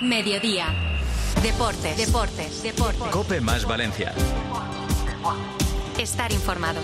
Mediodía. Deportes. COPE más Valencia. Estar informado.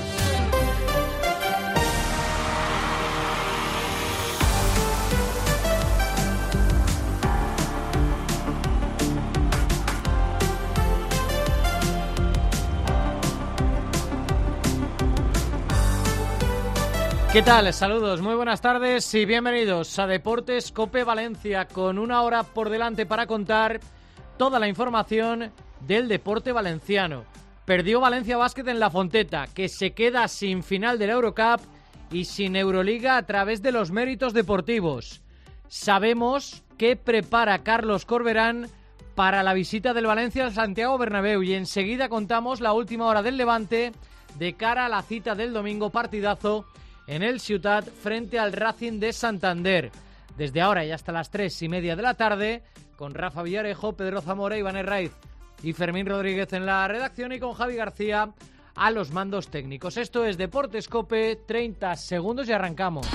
¿Qué tal? Saludos, muy buenas tardes y bienvenidos a Deportes COPE Valencia, con una hora por delante para contar toda la información del deporte valenciano. Perdió Valencia Basket en La Fonteta, que se queda sin final de la Eurocup y sin Euroliga a través de los méritos deportivos. Sabemos qué prepara Carlos Corberán para la visita del Valencia al Santiago Bernabéu y enseguida contamos la última hora del Levante de cara a la cita del domingo, partidazo en el Ciutat frente al Racing de Santander. Desde ahora y hasta las 3:30 de la tarde, con Rafa Villarejo, Pedro Zamora, Iván Herraiz y Fermín Rodríguez en la redacción y con Javi García a los mandos técnicos. Esto es Deportes COPE, 30 segundos y arrancamos.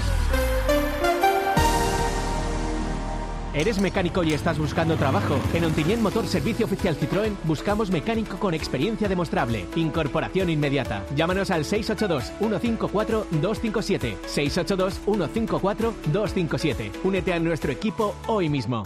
¿Eres mecánico y estás buscando trabajo? En Ontinyent Motor Servicio Oficial Citroën buscamos mecánico con experiencia demostrable. Incorporación inmediata. Llámanos al 682-154-257. 682-154-257. Únete a nuestro equipo hoy mismo.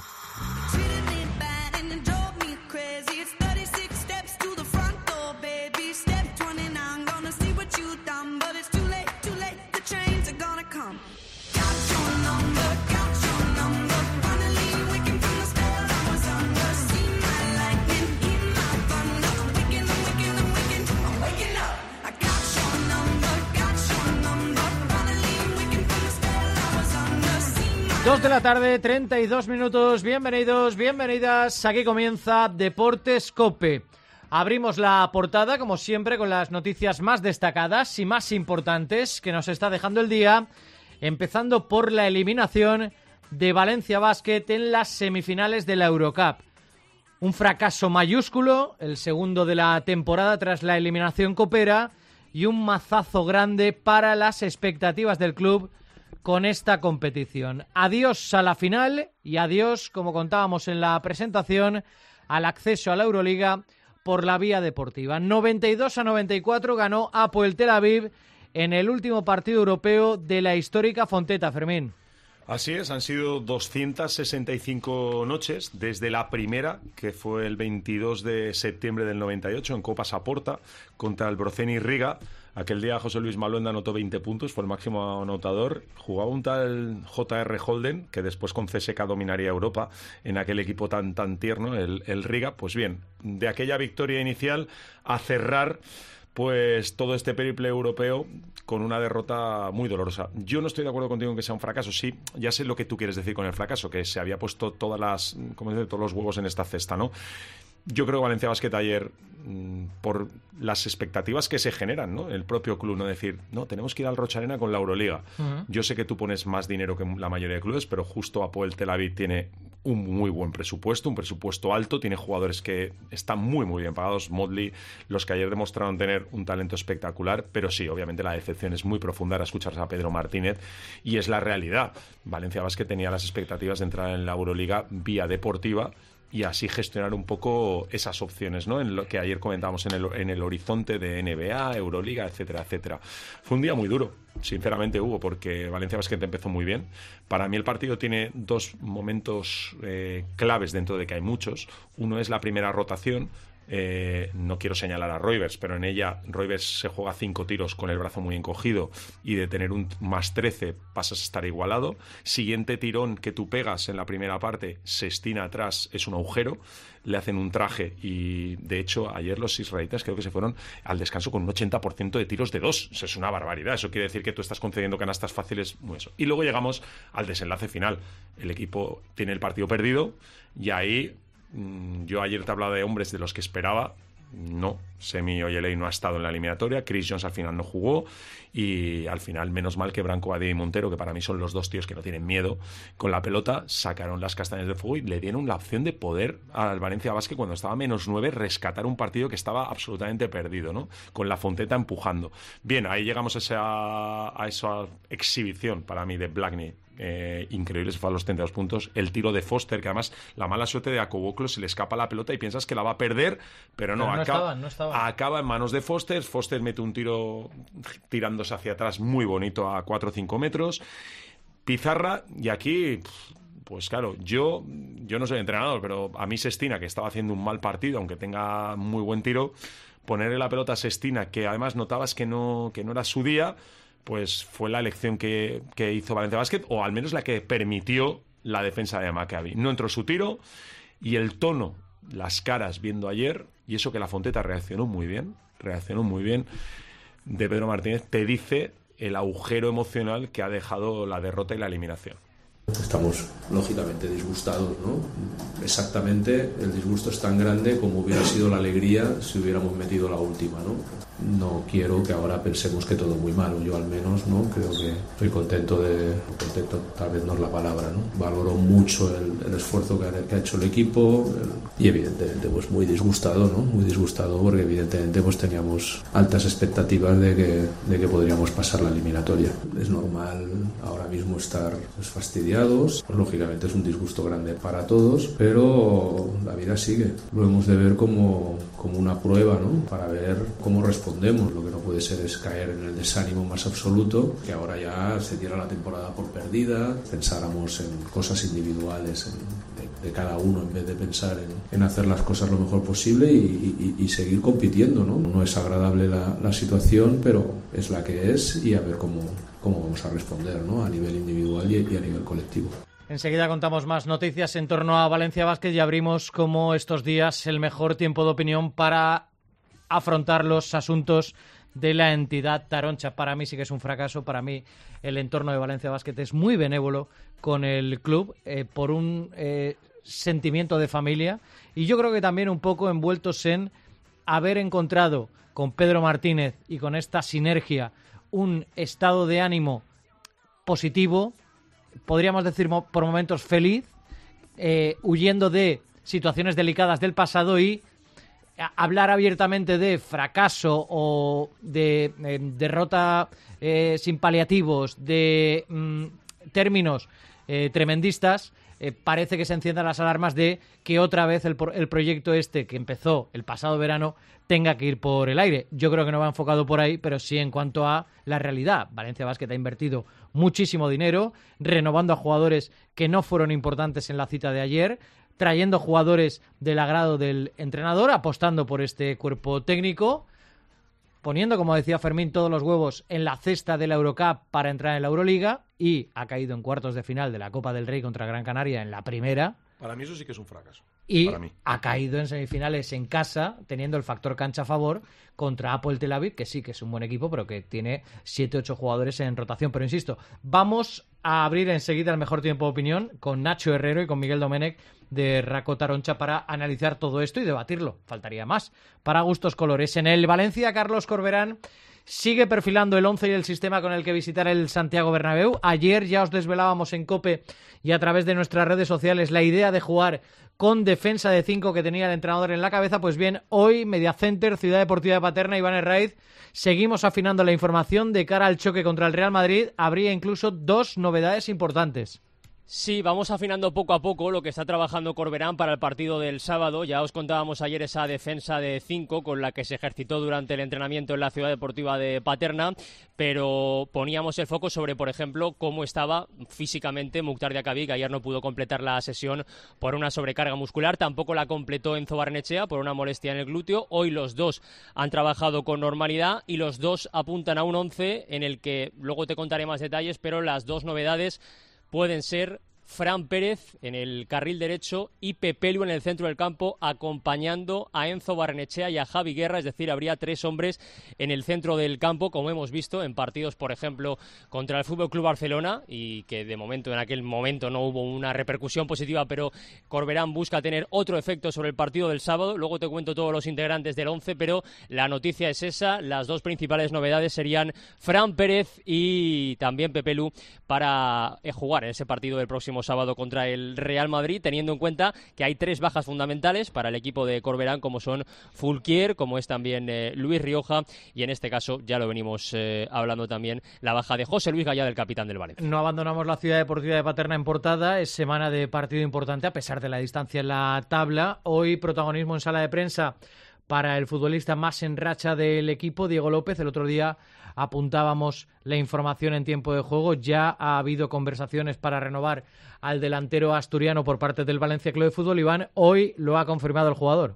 Dos de la tarde, 32 minutos. Bienvenidos, bienvenidas. Aquí comienza Deportes COPE. Abrimos la portada, como siempre, con las noticias más destacadas y más importantes que nos está dejando el día, empezando por la eliminación de Valencia Basket en las semifinales de la Eurocup. Un fracaso mayúsculo, el segundo de la temporada tras la eliminación copera, y un mazazo grande para las expectativas del club con esta competición. Adiós a la final y adiós, como contábamos en la presentación, al acceso a la Euroliga por la vía deportiva. 92-94 ganó Hapoel Tel Aviv en el último partido europeo de la histórica Fonteta, Fermín. Así es, han sido 265 noches desde la primera, que fue el 22 de septiembre del 98 en Copa Saporta contra el Broceni Riga. Aquel día José Luis Maluenda anotó 20 puntos, fue el máximo anotador. Jugaba un tal J.R. Holden, que después con CSKA dominaría Europa en aquel equipo tan tierno, el Riga. Pues bien, de aquella victoria inicial a cerrar pues todo este periple europeo con una derrota muy dolorosa. Yo no estoy de acuerdo contigo en que sea un fracaso. Sí, ya sé lo que tú quieres decir con el fracaso, que se había puesto todos los huevos en esta cesta, ¿no? Yo creo que Valencia Basket ayer, por las expectativas que se generan, ¿no? El propio club, no decir, no, tenemos que ir al Rocha Arena con la Euroliga. Uh-huh. Yo sé que tú pones más dinero que la mayoría de clubes, pero justo Hapoel Tel Aviv tiene un muy buen presupuesto, un presupuesto alto, tiene jugadores que están muy bien pagados, Motley, los que ayer demostraron tener un talento espectacular, pero sí, obviamente la decepción es muy profunda. Ahora escuchar a Pedro Martínez y es la realidad. Valencia Basket tenía las expectativas de entrar en la Euroliga vía deportiva y así gestionar un poco esas opciones, ¿no? En lo que ayer comentábamos en el horizonte de NBA, Euroliga, etcétera, etcétera. Fue un día muy duro, sinceramente, Hugo, porque Valencia Basket empezó muy bien. Para mí el partido tiene dos momentos claves dentro de que hay muchos. Uno es la primera rotación. No quiero señalar a Roivers, pero en ella Roivers se juega 5 tiros con el brazo muy encogido y de tener un más 13 pasas a estar igualado. Siguiente tirón que tú pegas en la primera parte, Sestina atrás, es un agujero, le hacen un traje y de hecho ayer los israelitas creo que se fueron al descanso con un 80% de tiros de 2. Eso es una barbaridad, eso quiere decir que tú estás concediendo canastas fáciles, muy eso. Y luego llegamos al desenlace final. El equipo tiene el partido perdido y ahí yo ayer te hablaba de hombres de los que esperaba. No, Semi Oyelei no ha estado en la eliminatoria, Chris Jones al final no jugó y al final, menos mal que Branco Badía y Montero, que para mí son los dos tíos que no tienen miedo, con la pelota sacaron las castañas del fuego y le dieron la opción de poder al Valencia Basket, cuando estaba -9, rescatar un partido que estaba absolutamente perdido, ¿no? Con la Fonteta empujando. Bien, ahí llegamos a esa exhibición para mí de Blackney. Increíble, se fue a los 32 puntos. El tiro de Foster, que además la mala suerte de Akoboklo, se le escapa la pelota y piensas que la va a perder, pero no, acaba en manos de Foster. Foster mete un tiro tirándose hacia atrás muy bonito a 4 o 5 metros. Pizarra, y aquí, pues claro, yo no soy entrenador, pero a mí Sestina, que estaba haciendo un mal partido, aunque tenga muy buen tiro, ponerle la pelota a Sestina, que además notabas que no era su día, pues fue la elección que hizo Valencia Basket, o al menos la que permitió la defensa de Maccabi. No entró su tiro, y el tono, las caras viendo ayer, y eso que la Fonteta reaccionó muy bien, de Pedro Martínez, te dice el agujero emocional que ha dejado la derrota y la eliminación. Estamos lógicamente disgustados, ¿no? Exactamente, el disgusto es tan grande como hubiera sido la alegría si hubiéramos metido la última, ¿no? No quiero que ahora pensemos que todo muy malo, yo al menos, ¿no? Creo que estoy contento, tal vez no es la palabra, ¿no? Valoro mucho el esfuerzo que ha hecho el equipo y evidentemente pues muy disgustado, ¿no? Muy disgustado porque evidentemente pues teníamos altas expectativas de que podríamos pasar la eliminatoria. Es normal ahora mismo estar fastidiados, pues, lógicamente es un disgusto grande para todos, pero la vida sigue. Lo hemos de ver como una prueba, ¿no? Para ver cómo respondemos. Lo que no puede ser es caer en el desánimo más absoluto, que ahora ya se diera la temporada por perdida, pensáramos en cosas individuales de cada uno en vez de pensar en hacer las cosas lo mejor posible y seguir compitiendo, ¿no? No es agradable la situación, pero es la que es y a ver cómo vamos a responder, ¿no? A nivel individual y a nivel colectivo. Enseguida contamos más noticias en torno a Valencia Basket y abrimos, como estos días, el mejor tiempo de opinión para afrontar los asuntos de la entidad taroncha. Para mí sí que es un fracaso. Para mí el entorno de Valencia Basket es muy benévolo con el club por un sentimiento de familia, y yo creo que también un poco envueltos en haber encontrado con Pedro Martínez y con esta sinergia un estado de ánimo positivo, podríamos decir por momentos feliz, huyendo de situaciones delicadas del pasado, y hablar abiertamente de fracaso o de derrota sin paliativos, de términos tremendistas, parece que se enciendan las alarmas de que otra vez el proyecto este que empezó el pasado verano tenga que ir por el aire. Yo creo que no va enfocado por ahí, pero sí en cuanto a la realidad. Valencia Basket ha invertido muchísimo dinero, renovando a jugadores que no fueron importantes en la cita de ayer, trayendo jugadores del agrado del entrenador, apostando por este cuerpo técnico, poniendo, como decía Fermín, todos los huevos en la cesta de la Eurocup para entrar en la Euroliga, y ha caído en cuartos de final de la Copa del Rey contra Gran Canaria en la primera. Para mí eso sí que es un fracaso. Y ha caído en semifinales en casa, teniendo el factor cancha a favor, contra Hapoel Tel Aviv, que sí que es un buen equipo, pero que tiene 7-8 jugadores en rotación. Pero insisto, vamos a abrir enseguida el mejor tiempo de opinión con Nacho Herrero y con Miguel Domenech de Raco Taroncha para analizar todo esto y debatirlo. Faltaría más. Para gustos colores. En el Valencia, Carlos Corberán sigue perfilando el 11 y el sistema con el que visitar el Santiago Bernabéu. Ayer ya os desvelábamos en COPE y a través de nuestras redes sociales la idea de jugar con defensa de 5 que tenía el entrenador en la cabeza. Pues bien, hoy Mediacenter, Ciudad Deportiva de Paterna, Iván Herraiz, seguimos afinando la información de cara al choque contra el Real Madrid. Habría incluso 2 novedades importantes. Sí, vamos afinando poco a poco lo que está trabajando Corberán para el partido del sábado. Ya os contábamos ayer esa defensa de 5 con la que se ejercitó durante el entrenamiento en la Ciudad Deportiva de Paterna, pero poníamos el foco sobre, por ejemplo, cómo estaba físicamente Mukhtar Diakhaby, que ayer no pudo completar la sesión por una sobrecarga muscular. Tampoco la completó Enzo Barnechea por una molestia en el glúteo. Hoy los dos han trabajado con normalidad y los dos apuntan a un 11 en el que luego te contaré más detalles, pero las 2 novedades pueden ser Fran Pérez en el carril derecho y Pepelu en el centro del campo, acompañando a Enzo Barrenechea y a Javi Guerra. Es decir, habría 3 hombres en el centro del campo, como hemos visto en partidos, por ejemplo, contra el FC Barcelona, y que de momento, en aquel momento, no hubo una repercusión positiva, pero Corberán busca tener otro efecto sobre el partido del sábado. Luego te cuento todos los integrantes del 11, pero la noticia es esa. Las 2 principales novedades serían Fran Pérez y también Pepelu para jugar en ese partido del próximo sábado contra el Real Madrid, teniendo en cuenta que hay 3 bajas fundamentales para el equipo de Corberán, como son Fulquier, como es también Luis Rioja, y en este caso ya lo venimos hablando también, la baja de José Luis Gallá, del capitán del Valencia. No abandonamos la ciudad deportiva de Paterna en portada. Es semana de partido importante a pesar de la distancia en la tabla. Hoy protagonismo en sala de prensa para el futbolista más en racha del equipo, Diego López. El otro día apuntábamos la información en tiempo de juego. Ya ha habido conversaciones para renovar al delantero asturiano por parte del Valencia Club de Fútbol. Iván, hoy lo ha confirmado el jugador.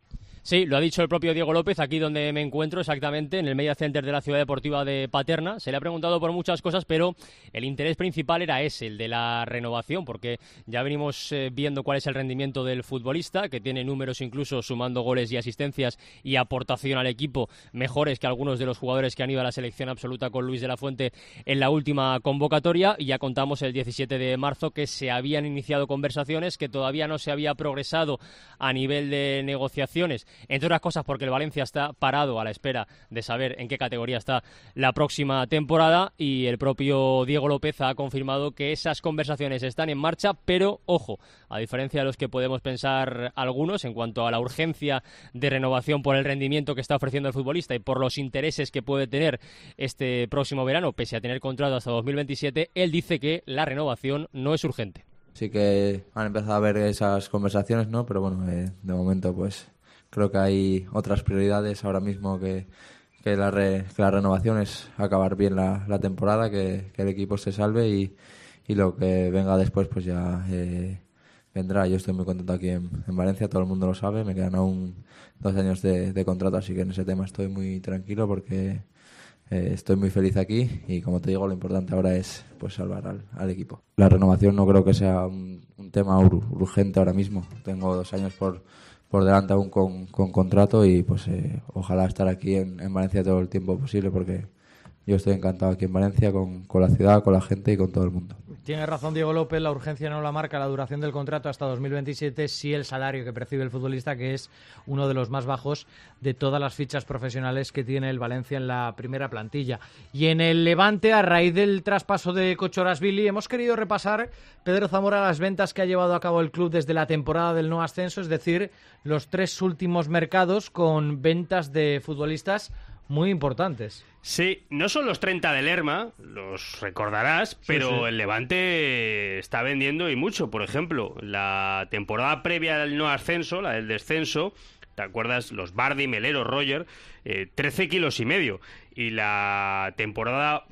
Sí, lo ha dicho el propio Diego López, aquí donde me encuentro exactamente, en el Media Center de la Ciudad Deportiva de Paterna. Se le ha preguntado por muchas cosas, pero el interés principal era ese, el de la renovación, porque ya venimos viendo cuál es el rendimiento del futbolista, que tiene números incluso sumando goles y asistencias y aportación al equipo mejores que algunos de los jugadores que han ido a la selección absoluta con Luis de la Fuente en la última convocatoria. Y ya contamos el 17 de marzo que se habían iniciado conversaciones, que todavía no se había progresado a nivel de negociaciones, entre otras cosas porque el Valencia está parado a la espera de saber en qué categoría está la próxima temporada, y el propio Diego López ha confirmado que esas conversaciones están en marcha, pero ojo, a diferencia de los que podemos pensar algunos en cuanto a la urgencia de renovación por el rendimiento que está ofreciendo el futbolista y por los intereses que puede tener este próximo verano, pese a tener contrato hasta 2027, él dice que la renovación no es urgente. Sí que han empezado a haber esas conversaciones, ¿no? Pero bueno, de momento pues creo que hay otras prioridades ahora mismo que la renovación es acabar bien la temporada, que el equipo se salve y lo que venga después pues ya vendrá. Yo estoy muy contento aquí en Valencia, todo el mundo lo sabe, me quedan aún 2 años de contrato, así que en ese tema estoy muy tranquilo porque estoy muy feliz aquí y, como te digo, lo importante ahora es pues salvar al equipo. La renovación no creo que sea un tema urgente ahora mismo. Tengo 2 años por delante aún con contrato y pues ojalá estar aquí en Valencia todo el tiempo posible, porque yo estoy encantado aquí en Valencia con la ciudad, con la gente y con todo el mundo. Tiene razón Diego López, la urgencia no la marca la duración del contrato hasta 2027, sí el salario que percibe el futbolista, que es uno de los más bajos de todas las fichas profesionales que tiene el Valencia en la primera plantilla. Y en el Levante, a raíz del traspaso de Kochorazvili, hemos querido repasar, Pedro Zamora, las ventas que ha llevado a cabo el club desde la temporada del no ascenso, es decir, los 3 últimos mercados con ventas de futbolistas muy importantes. Sí, no son los 30 del Lerma, los recordarás, pero sí. El Levante está vendiendo y mucho. Por ejemplo, la temporada previa del no ascenso, la del descenso, ¿te acuerdas? Los Bardi, Melero, Roger, 13 kilos y medio. Y la temporada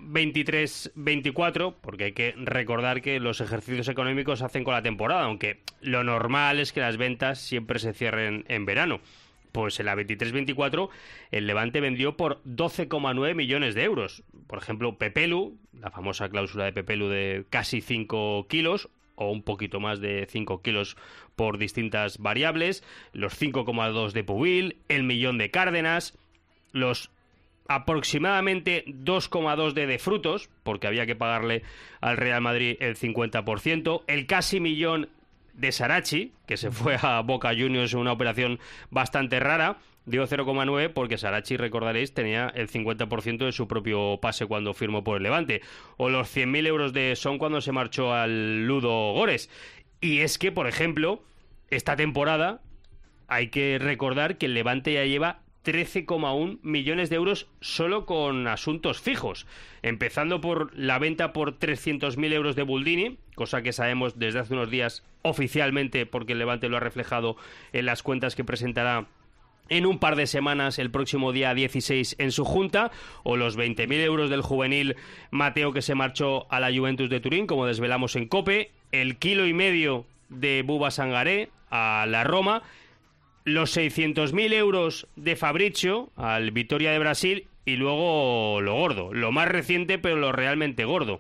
23-24, porque hay que recordar que los ejercicios económicos se hacen con la temporada, aunque lo normal es que las ventas siempre se cierren en verano. Pues en la 23-24 el Levante vendió por 12,9 millones de euros. Por ejemplo, Pepelu, la famosa cláusula de Pepelu de casi 5 kilos, o un poquito más de 5 kilos por distintas variables, los 5,2 de Pubil, el millón de Cárdenas, los aproximadamente 2,2 de Frutos, porque había que pagarle al Real Madrid el 50%, el casi millón de Sarachi, que se fue a Boca Juniors en una operación bastante rara. Digo 0,9 porque Sarachi, recordaréis, tenía el 50% de su propio pase cuando firmó por el Levante. O los 100.000 euros de Son cuando se marchó al Ludo Górez. Y es que, por ejemplo, esta temporada hay que recordar que el Levante ya lleva 13,1 millones de euros solo con asuntos fijos, empezando por la venta por 300.000 euros de Buldini, cosa que sabemos desde hace unos días oficialmente, porque el Levante lo ha reflejado en las cuentas que presentará en un par de semanas, el próximo día 16 en su junta, o los 20.000 euros del juvenil Mateo, que se marchó a la Juventus de Turín, como desvelamos en COPE, el 1,5 kilos de Buba Sangaré a la Roma, los 600.000 euros de Fabrizio al Vitória de Brasil, y luego lo gordo, lo más reciente pero lo realmente gordo,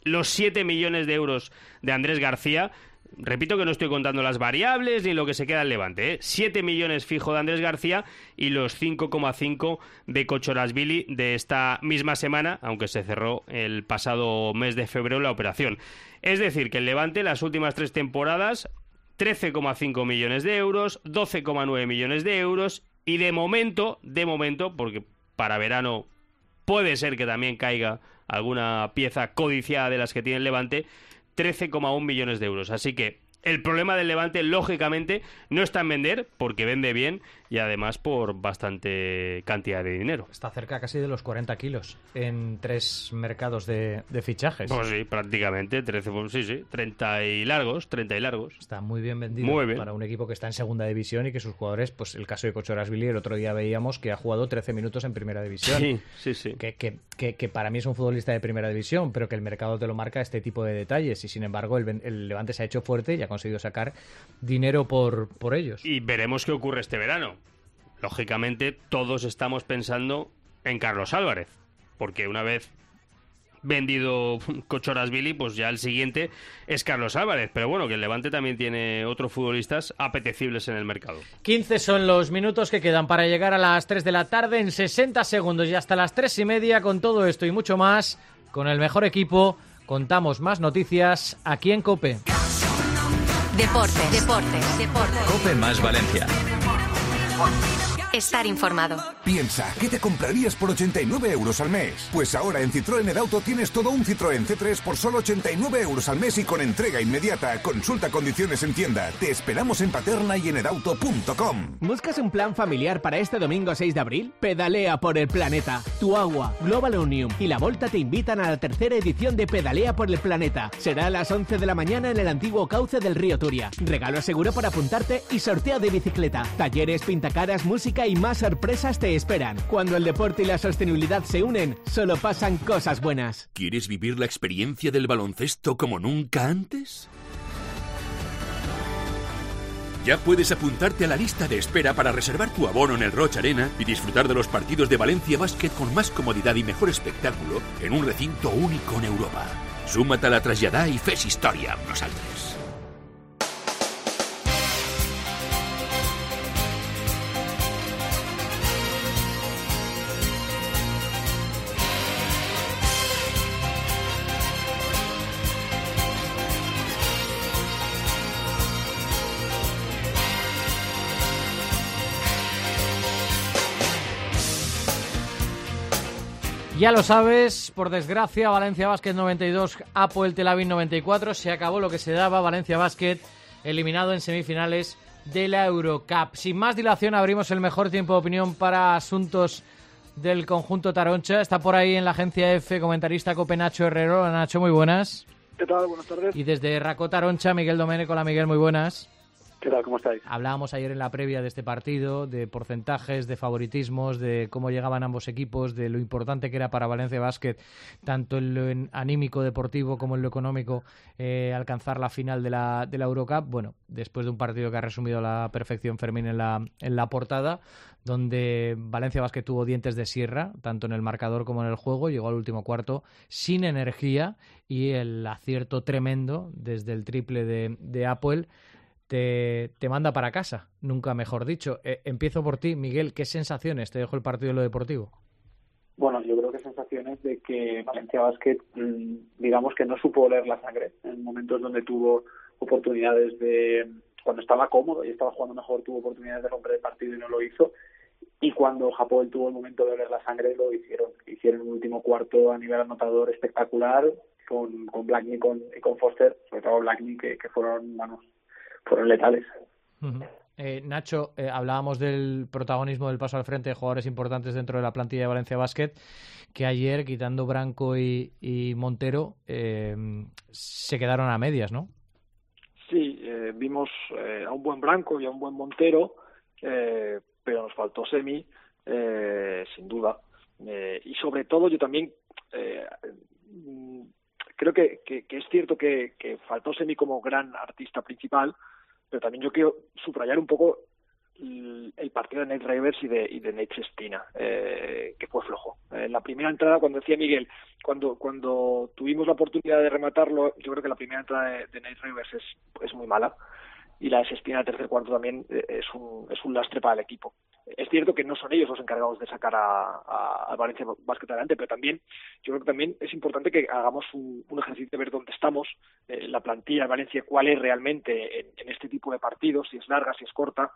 los 7 millones de euros de Andrés García. Repito que no estoy contando las variables ni lo que se queda en Levante, 7 millones fijo de Andrés García y los 5,5 de Kochorashvili de esta misma semana, aunque se cerró el pasado mes de febrero la operación. Es decir, que el Levante las últimas 3 temporadas, 13,5 millones de euros, 12,9 millones de euros y de momento, porque para verano puede ser que también caiga alguna pieza codiciada de las que tiene el Levante, 13,1 millones de euros. Así que el problema del Levante, lógicamente, no está en vender, porque vende bien y además por bastante cantidad de dinero. Está cerca casi de los 40 kilos en 3 mercados de fichajes. Pues sí, prácticamente, 13, sí, 30 y largos. Está muy bien vendido muy bien. Para un equipo que está en segunda división y que sus jugadores, pues el caso de Kochorashvili, el otro día veíamos que ha jugado 13 minutos en primera división. Sí. Que para mí es un futbolista de primera división, pero que el mercado te lo marca este tipo de detalles y sin embargo el Levante se ha hecho fuerte y ha conseguido sacar dinero por ellos. Y veremos qué ocurre este verano. Lógicamente todos estamos pensando en Carlos Álvarez, porque una vez vendido Kochorashvili, pues ya el siguiente es Carlos Álvarez. Pero bueno, que el Levante también tiene otros futbolistas apetecibles en el mercado. 15 son los minutos que quedan para llegar a las 3 de la tarde, en 60 segundos y hasta las 3:30. Con todo esto y mucho más, con el mejor equipo, contamos más noticias aquí en COPE. Deportes. COPE más Valencia. Estar informado. Piensa, ¿qué te comprarías por 89 euros al mes? Pues ahora en Citroën Edauto tienes todo un Citroën C3 por solo 89 euros al mes y con entrega inmediata. Consulta condiciones en tienda. Te esperamos en Paterna y en edauto.com. ¿Buscas un plan familiar para este domingo 6 de abril? Pedalea por el planeta. Tu Agua, Global Union y La Volta te invitan a la 3ª edición de Pedalea por el planeta. Será a las 11 de la mañana en el antiguo cauce del río Turia. Regalo seguro para apuntarte y sorteo de bicicleta. Talleres, pintacaras, música y más sorpresas te esperan. Cuando el deporte y la sostenibilidad se unen, solo pasan cosas buenas. ¿Quieres vivir la experiencia del baloncesto como nunca antes? Ya puedes apuntarte a la lista de espera para reservar tu abono en el Roig Arena y disfrutar de los partidos de Valencia Basket con más comodidad y mejor espectáculo en un recinto único en Europa. Súmate a la traslladà i fes història amb nosaltres. Ya lo sabes, por desgracia, Valencia Basket 92, Apoel Tel Aviv 94, se acabó lo que se daba, Valencia Basket eliminado en semifinales de la Eurocup. Sin más dilación, abrimos el mejor tiempo de opinión para asuntos del conjunto taroncha. Está por ahí en la agencia F, comentarista COPE, Nacho Herrero. Hola, Nacho, muy buenas. ¿Qué tal? Buenas tardes. Y desde Racó Taroncha, Miguel Domènech. Hola, Miguel, muy buenas. ¿Qué tal? ¿Cómo estáis? Hablábamos ayer en la previa de este partido de porcentajes, de favoritismos, de cómo llegaban ambos equipos, de lo importante que era para Valencia Basket, tanto en lo anímico deportivo como en lo económico, alcanzar la final de la Eurocup. Bueno, después de un partido que ha resumido a la perfección Fermín en la portada, donde Valencia Basket tuvo dientes de sierra, tanto en el marcador como en el juego, llegó al último cuarto sin energía y el acierto tremendo desde el triple de Apoel te manda para casa, nunca mejor dicho. Empiezo por ti, Miguel, ¿qué sensaciones te dejó el partido en lo deportivo? Bueno, yo creo que sensaciones de que Valencia Basket, digamos que no supo oler la sangre en momentos donde tuvo oportunidades de, cuando estaba cómodo y estaba jugando mejor, tuvo oportunidades de romper el partido y no lo hizo. Y cuando Apoel tuvo el momento de oler la sangre, lo hicieron un último cuarto a nivel anotador espectacular con Blackney y con Foster, sobre todo Blackney, que fueron letales. Uh-huh. Nacho, hablábamos del protagonismo del paso al frente de jugadores importantes dentro de la plantilla de Valencia Basket, que ayer, quitando Branco y Montero, se quedaron a medias, ¿no? Sí, vimos a un buen Branco y a un buen Montero, pero nos faltó Semi, sin duda. Y sobre todo yo también creo que es cierto que faltó Semi como gran artista principal, pero también yo quiero subrayar un poco el partido de Nate Reivers y de Nate Sestina, que fue flojo. En la primera entrada, cuando decía Miguel, cuando tuvimos la oportunidad de rematarlo, yo creo que la primera entrada de Nate Rivers es muy mala, y la de Sespina en el tercer cuarto también es un lastre para el equipo. Es cierto que no son ellos los encargados de sacar a Valencia Basket adelante, pero también yo creo que también es importante que hagamos un ejercicio de ver dónde estamos, la plantilla de Valencia, cuál es realmente en este tipo de partidos, si es larga, si es corta.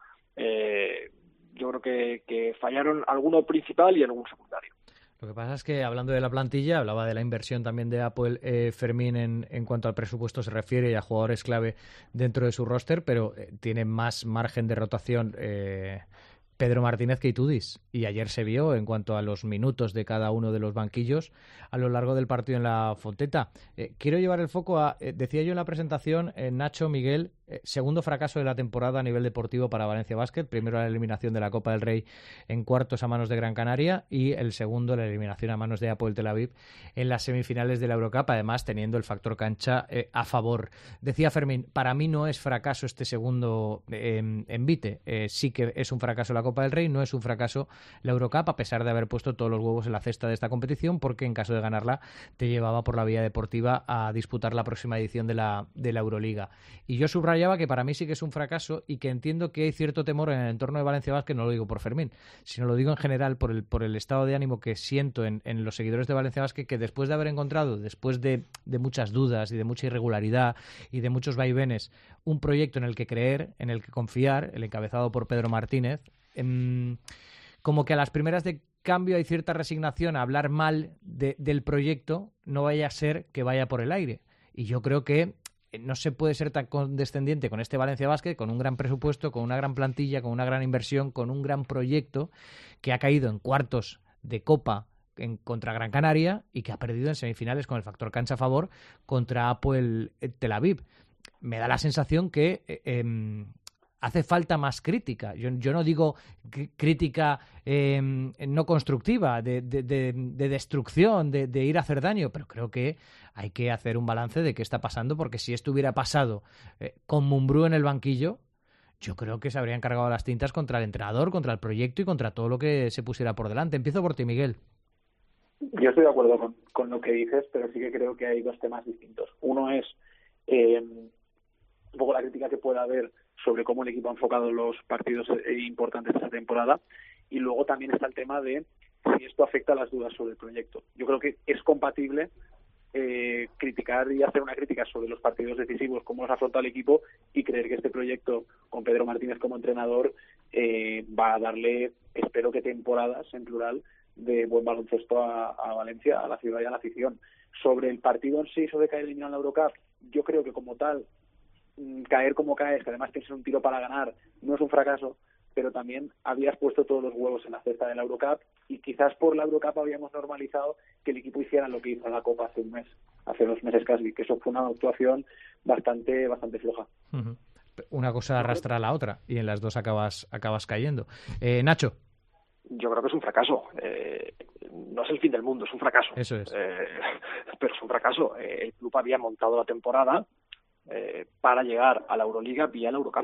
Yo creo que fallaron alguno principal y algún secundario. Lo que pasa es que, hablando de la plantilla, hablaba de la inversión también de Apple, Fermín, en cuanto al presupuesto se refiere y a jugadores clave dentro de su roster, pero tiene más margen de rotación Pedro Martínez que Itudis. Y ayer se vio en cuanto a los minutos de cada uno de los banquillos a lo largo del partido en la Fonteta. Quiero llevar el foco a, decía yo en la presentación, Nacho, Miguel, segundo fracaso de la temporada a nivel deportivo para Valencia Basket. Primero la eliminación de la Copa del Rey en cuartos a manos de Gran Canaria y el segundo la eliminación a manos de Hapoel Tel Aviv en las semifinales de la Eurocup, además teniendo el factor cancha a favor. Decía Fermín, para mí no es fracaso este segundo envite. Sí que es un fracaso la Copa del Rey, no es un fracaso la Eurocup, a pesar de haber puesto todos los huevos en la cesta de esta competición, porque en caso de ganarla te llevaba por la vía deportiva a disputar la próxima edición de la Euroliga. Y yo subrayaba que para mí sí que es un fracaso y que entiendo que hay cierto temor en el entorno de Valencia Basket, no lo digo por Fermín, sino lo digo en general por el estado de ánimo que siento en los seguidores de Valencia Basket, que después de haber encontrado, después de muchas dudas y de mucha irregularidad y de muchos vaivenes, un proyecto en el que creer, en el que confiar, el encabezado por Pedro Martínez, como que a las primeras de cambio hay cierta resignación a hablar mal del proyecto, no vaya a ser que vaya por el aire. Y yo creo que no se puede ser tan condescendiente con este Valencia Basket, con un gran presupuesto, con una gran plantilla, con una gran inversión, con un gran proyecto que ha caído en cuartos de Copa contra Gran Canaria y que ha perdido en semifinales con el factor cancha a favor contra Hapoel Tel Aviv. Me da la sensación que hace falta más crítica. Yo no digo crítica no constructiva, de destrucción, de ir a hacer daño, pero creo que hay que hacer un balance de qué está pasando, porque si esto hubiera pasado con Mumbrú en el banquillo, yo creo que se habrían cargado las tintas contra el entrenador, contra el proyecto y contra todo lo que se pusiera por delante. Empiezo por ti, Miguel. Yo estoy de acuerdo con lo que dices, pero sí que creo que hay dos temas distintos. Uno es un poco la crítica que pueda haber sobre cómo el equipo ha enfocado los partidos importantes de esta temporada, y luego también está el tema de si esto afecta a las dudas sobre el proyecto. Yo creo que es compatible criticar y hacer una crítica sobre los partidos decisivos, cómo los ha afrontado el equipo, y creer que este proyecto, con Pedro Martínez como entrenador, va a darle, espero que temporadas, en plural, de buen baloncesto a Valencia, a la ciudad y a la afición. Sobre el partido en sí, sobre caer eliminado en la Eurocup, yo creo que como tal, caer como caes, que además tienes un tiro para ganar, no es un fracaso, pero también habías puesto todos los huevos en la cesta de la Eurocup, y quizás por la Eurocup habíamos normalizado que el equipo hiciera lo que hizo en la Copa hace 2 meses casi, que eso fue una actuación bastante floja. Uh-huh. Una cosa arrastra a la otra y en las dos acabas cayendo. Nacho. Yo creo que es un fracaso. No es el fin del mundo, es un fracaso. Eso es. Pero es un fracaso. El club había montado la temporada para llegar a la Euroliga vía la Eurocup.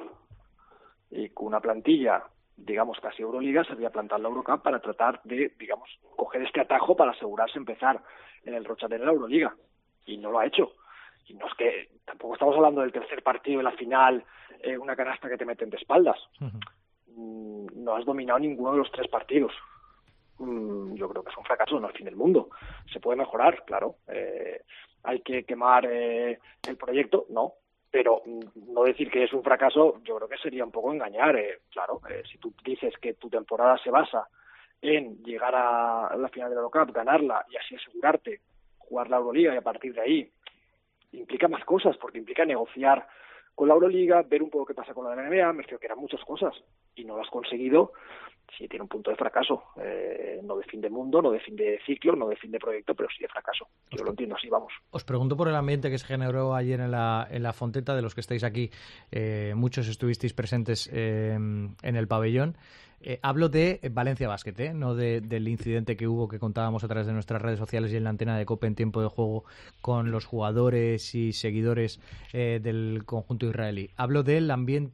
Y con una plantilla, digamos, casi Euroliga, se había plantado la Eurocup para tratar de, digamos, coger este atajo para asegurarse empezar en el Rocha de la Euroliga. Y no lo ha hecho. Y no es que, tampoco estamos hablando del tercer partido de la final, una canasta que te meten de espaldas. Uh-huh. No has dominado ninguno de los 3 partidos. Yo creo que es un fracaso, no es el fin del mundo. Se puede mejorar, claro. Hay que quemar el proyecto, no. Pero no decir que es un fracaso, yo creo que sería un poco engañar. Claro, si tú dices que tu temporada se basa en llegar a la final de la Eurocup, ganarla y así asegurarte jugar la Euroliga, y a partir de ahí implica más cosas, porque implica negociar con la Euroliga, ver un poco qué pasa con la NBA, me refiero que eran muchas cosas y no lo has conseguido. Sí, tiene un punto de fracaso, no de fin de mundo, no de fin de ciclo, no de fin de proyecto, pero sí de fracaso. Yo lo entiendo así, vamos. Os pregunto por el ambiente que se generó ayer en la Fonteta, de los que estáis aquí, muchos estuvisteis presentes en el pabellón. Hablo de Valencia Basket, no del incidente que hubo, que contábamos a través de nuestras redes sociales y en la antena de COPE en tiempo de juego con los jugadores y seguidores del conjunto israelí. Hablo del ambiente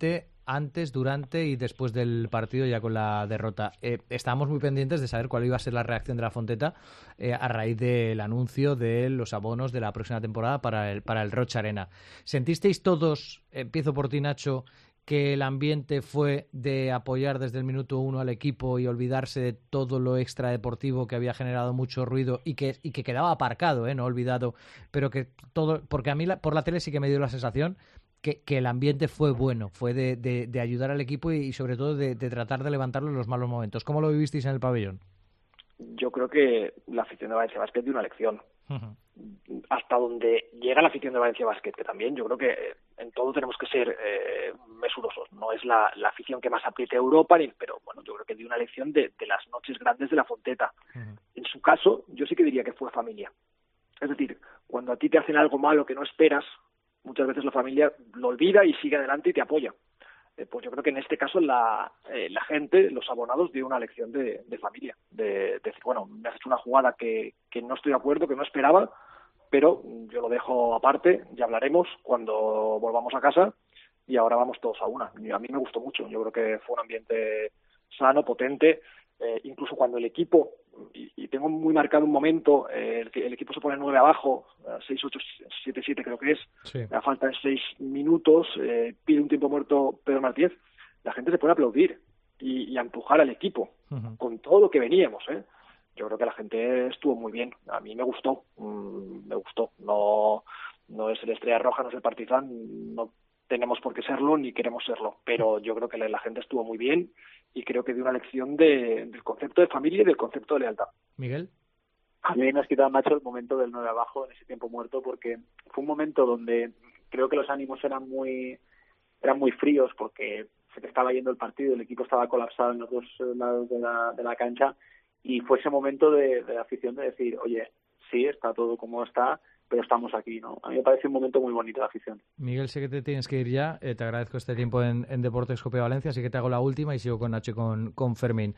antes, durante y después del partido, ya con la derrota. Estábamos muy pendientes de saber cuál iba a ser la reacción de la Fonteta a raíz del anuncio de los abonos de la próxima temporada para el Rocha Arena. ¿Sentisteis todos, empiezo por ti, Nacho, que el ambiente fue de apoyar desde el minuto 1 al equipo y olvidarse de todo lo extradeportivo que había generado mucho ruido y que quedaba aparcado, no olvidado, pero que todo, porque a mí por la tele sí que me dio la sensación que el ambiente fue bueno, fue de ayudar al equipo y sobre todo de tratar de levantarlo en los malos momentos? ¿Cómo lo vivisteis en el pabellón? Yo creo que la afición de Valencia Basket dio una lección. Hasta donde llega la afición de Valencia Basket, que también yo creo que en todo tenemos que ser mesurosos. No es la afición que más apriete a Europa, pero bueno, yo creo que dio una lección de las noches grandes de la Fonteta. En su caso, yo sí que diría que fue familia. Es decir, cuando a ti te hacen algo malo que no esperas, muchas veces la familia lo olvida y sigue adelante y te apoya. Pues yo creo que en este caso la gente, los abonados, dio una lección de familia, de decir, bueno, me has hecho una jugada que no estoy de acuerdo, que no esperaba, pero yo lo dejo aparte, ya hablaremos cuando volvamos a casa y ahora vamos todos a una. A mí me gustó mucho, yo creo que fue un ambiente sano, potente, incluso cuando el equipo, y tengo muy marcado un momento, el equipo se pone 9 abajo, 6-8, 7-7 creo que es, sí. A falta de 6 minutos, pide un tiempo muerto Pedro Martínez, la gente se pone a aplaudir y a empujar al equipo, con todo lo que veníamos, Yo creo que la gente estuvo muy bien, a mí me gustó, no es el Estrella Roja, no es el Partizan, no tenemos por qué serlo ni queremos serlo, pero yo creo que la gente estuvo muy bien y creo que dio una lección del concepto de familia y del concepto de lealtad. Miguel. A mí me has quitado, Nacho, el momento del 9 abajo en ese tiempo muerto, porque fue un momento donde creo que los ánimos eran muy fríos, porque se te estaba yendo el partido, el equipo estaba colapsado en los dos lados de la cancha, y fue ese momento de la afición de decir, oye, sí, está todo como está, pero estamos aquí, ¿no? A mí me parece un momento muy bonito de afición. Miguel, sé que te tienes que ir ya. Te agradezco este tiempo en Deportes Cope Valencia, así que te hago la última y sigo con Nacho y con Fermín.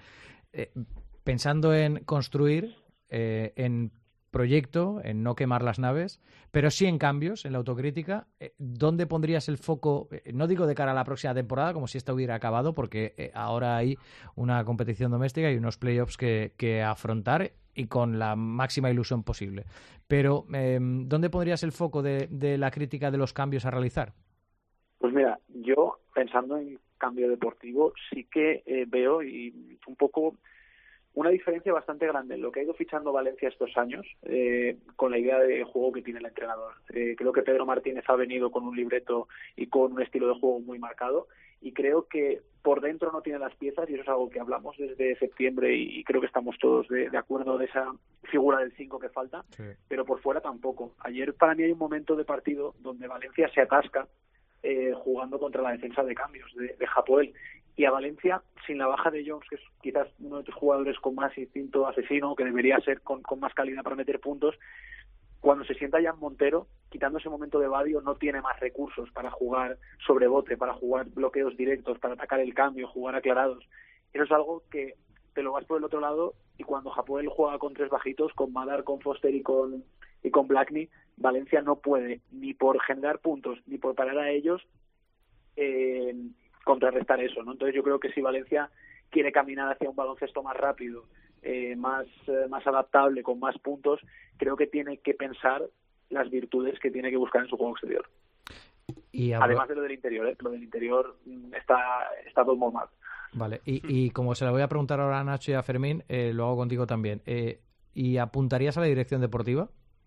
Pensando en construir, en proyecto, en no quemar las naves, pero sí en cambios, en la autocrítica, ¿dónde pondrías el foco? No digo de cara a la próxima temporada, como si esta hubiera acabado, porque ahora hay una competición doméstica y unos playoffs que afrontar y con la máxima ilusión posible. Pero, ¿dónde pondrías el foco de la crítica de los cambios a realizar? Pues mira, yo pensando en cambio deportivo sí que veo y un poco una diferencia bastante grande en lo que ha ido fichando Valencia estos años con la idea de juego que tiene el entrenador. Creo que Pedro Martínez ha venido con un libreto y con un estilo de juego muy marcado y creo que por dentro no tiene las piezas y eso es algo que hablamos desde septiembre y creo que estamos todos de acuerdo de esa figura del 5 que falta, sí. Pero por fuera tampoco. Ayer para mí hay un momento de partido donde Valencia se atasca jugando contra la defensa de cambios de Hapoel. Y a Valencia, sin la baja de Jones, que es quizás uno de tus jugadores con más instinto asesino, que debería ser con más calidad para meter puntos, cuando se sienta Jan Montero, quitando ese momento de Badio, no tiene más recursos para jugar sobre bote, para jugar bloqueos directos, para atacar el cambio, jugar aclarados. Eso es algo que te lo vas por el otro lado y cuando Hapoel juega con 3 bajitos, con Madar, con Foster y con Blackney, Valencia no puede, ni por generar puntos, ni por parar a ellos, contrarrestar eso, ¿no? Entonces yo creo que si Valencia quiere caminar hacia un baloncesto más rápido, más adaptable, con más puntos, creo que tiene que pensar las virtudes que tiene que buscar en su juego exterior. Además de lo del interior, lo del interior está todo muy mal. Vale, y como se la voy a preguntar ahora a Nacho y a Fermín, lo hago contigo también. ¿Y apuntarías a la dirección deportiva?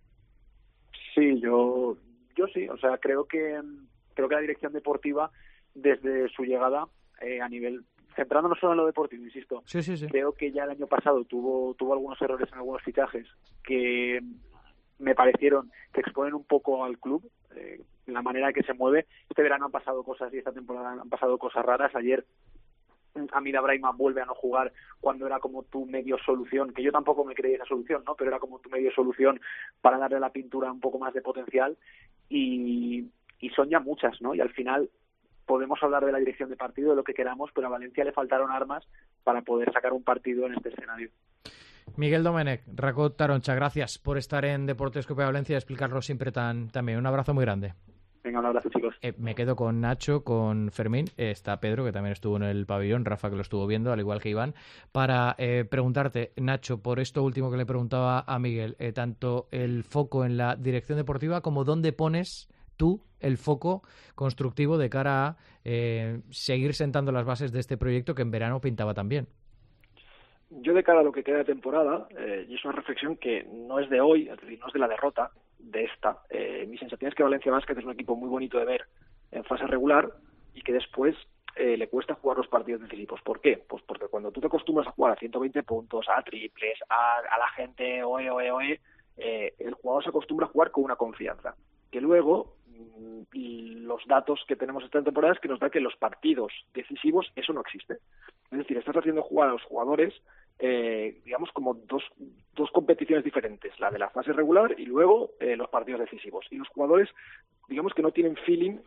Sí, yo sí, o sea, creo que la dirección deportiva desde su llegada a nivel, centrándonos solo en lo deportivo, insisto, sí. Creo que ya el año pasado tuvo algunos errores en algunos fichajes que me parecieron que exponen un poco al club, la manera en que se mueve. Este verano han pasado cosas y esta temporada han pasado cosas raras. Ayer Amida Braiman vuelve a no jugar cuando era como tu medio solución, que yo tampoco me creía esa solución, ¿no? Pero era como tu medio solución para darle a la pintura un poco más de potencial y son ya muchas, ¿no? Y al final podemos hablar de la dirección de partido, de lo que queramos, pero a Valencia le faltaron armas para poder sacar un partido en este escenario. Miguel Domenech, Racó Taroncha, gracias por estar en Deportes Cope Valencia y explicarlo siempre tan bien. Un abrazo muy grande. Venga, un abrazo, chicos. Me quedo con Nacho, con Fermín. Está Pedro, que también estuvo en el pabellón, Rafa, que lo estuvo viendo, al igual que Iván, para preguntarte, Nacho, por esto último que le preguntaba a Miguel, tanto el foco en la dirección deportiva como dónde pones tú el foco constructivo de cara a seguir sentando las bases de este proyecto que en verano pintaba tan bien. Yo de cara a lo que queda de temporada, y es una reflexión que no es de hoy, es decir, no es de la derrota, de esta. Mi sensación es que Valencia Basket es un equipo muy bonito de ver en fase regular y que después le cuesta jugar los partidos decisivos. ¿Por qué? Pues porque cuando tú te acostumbras a jugar a 120 puntos, a triples, a la gente oe, el jugador se acostumbra a jugar con una confianza. Que luego los datos que tenemos esta temporada es que nos da que en los partidos decisivos eso no existe. Es decir, estás haciendo jugar a los jugadores digamos como dos competiciones diferentes, la de la fase regular y luego los partidos decisivos. Y los jugadores, digamos que no tienen feeling,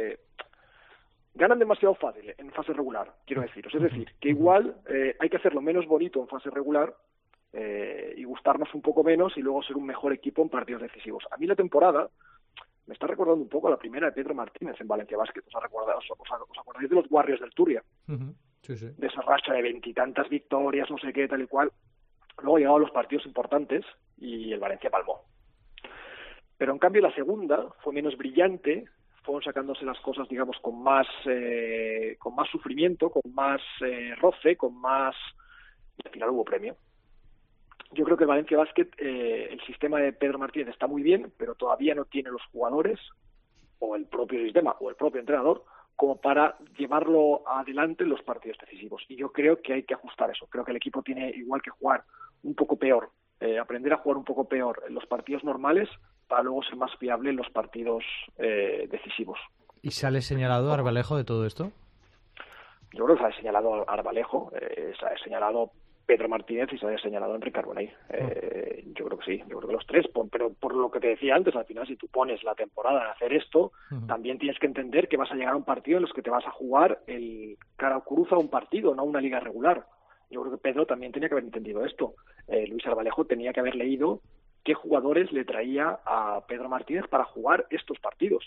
ganan demasiado fácil en fase regular, quiero deciros. Es decir, que igual hay que hacerlo menos bonito en fase regular y gustarnos un poco menos y luego ser un mejor equipo en partidos decisivos. A mí la temporada me está recordando un poco a la primera de Pedro Martínez en Valencia Basket. ¿Os acordáis de los Warriors del Turia? Sí, sí. De esa racha de 20 y tantas victorias, no sé qué, tal y cual. Luego llegaban los partidos importantes y el Valencia palmó. Pero en cambio la segunda fue menos brillante, fueron sacándose las cosas, digamos, con más sufrimiento, con más roce, con más... Y al final hubo premio. Yo creo que el Valencia Basket, el sistema de Pedro Martínez está muy bien, pero todavía no tiene los jugadores, o el propio sistema, o el propio entrenador, como para llevarlo adelante en los partidos decisivos. Y yo creo que hay que ajustar eso. Creo que el equipo tiene igual que jugar un poco peor, aprender a jugar un poco peor en los partidos normales para luego ser más fiable en los partidos decisivos. ¿Y sale señalado Arbalejo de todo esto? Yo creo que se ha señalado Arbalejo, se ha señalado Pedro Martínez y se ha señalado Enrique Carbonell. Yo creo que sí, yo creo que los tres, pero por lo que te decía antes, al final si tú pones la temporada en hacer esto, también tienes que entender que vas a llegar a un partido en los que te vas a jugar el cara o cruz a un partido, no una liga regular. Yo creo que Pedro también tenía que haber entendido esto. Luis Arbalejo tenía que haber leído qué jugadores le traía a Pedro Martínez para jugar estos partidos.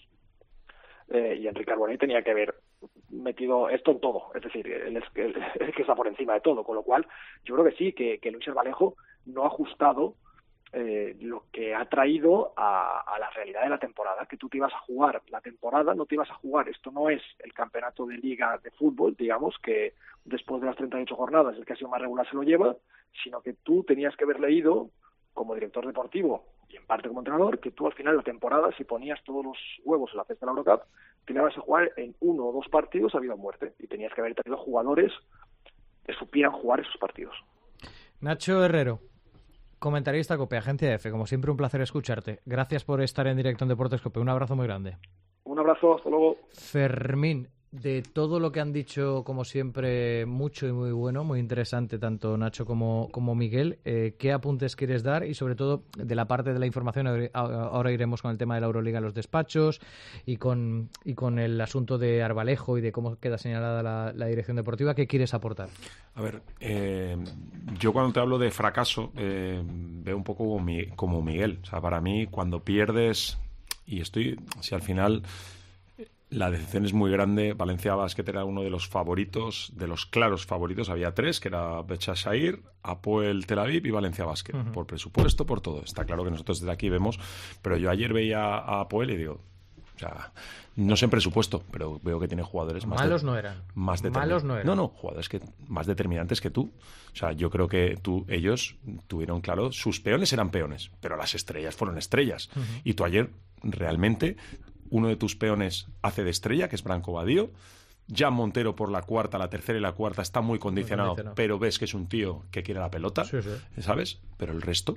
Y Enrique Carbonell tenía que haber metido esto en todo, es decir, el que está por encima de todo, con lo cual yo creo que sí, que Luis Arbalejo no ha ajustado lo que ha traído a la realidad de la temporada, que tú te ibas a jugar la temporada, no te ibas a jugar, esto no es el campeonato de liga de fútbol, digamos, que después de las 38 jornadas el que ha sido más regular se lo lleva, sino que tú tenías que haber leído como director deportivo y en parte como entrenador, que tú al final de la temporada, si ponías todos los huevos en la cesta de la Eurocup, te ibas a jugar en 1 o 2 partidos a vida o muerte, y tenías que haber tenido jugadores que supieran jugar esos partidos. Nacho Herrero, comentarista COPE, agencia F, como siempre un placer escucharte. Gracias por estar en directo en Deportes COPE, un abrazo muy grande. Un abrazo, hasta luego. Fermín, de todo lo que han dicho, como siempre, mucho y muy bueno, muy interesante, tanto Nacho como Miguel, ¿qué apuntes quieres dar? Y sobre todo, de la parte de la información, ahora iremos con el tema de la Euroliga en los despachos y con el asunto de Arbalejo y de cómo queda señalada la dirección deportiva. ¿Qué quieres aportar? A ver, yo cuando te hablo de fracaso, veo un poco como Miguel. O sea, para mí, cuando pierdes, si al final... La decepción es muy grande. Valencia Basket era uno de los favoritos, de los claros favoritos. Había 3, que era Bechasair, Hapoel Tel Aviv y Valencia Basket. Por presupuesto, por todo. Está claro que nosotros desde aquí vemos, pero yo ayer veía a Hapoel y digo, o sea, no sé en presupuesto, pero veo que tiene jugadores más... Malos no eran. Malos no eran. No, jugadores más determinantes que tú. O sea, yo creo que ellos tuvieron claro, sus peones eran peones, pero las estrellas fueron estrellas. Y tú ayer realmente... Uno de tus peones hace de estrella, que es Branco Badío. Jan Montero por la tercera y la cuarta está muy condicionado, pero ves que es un tío que quiere la pelota, ¿sabes? Pero el resto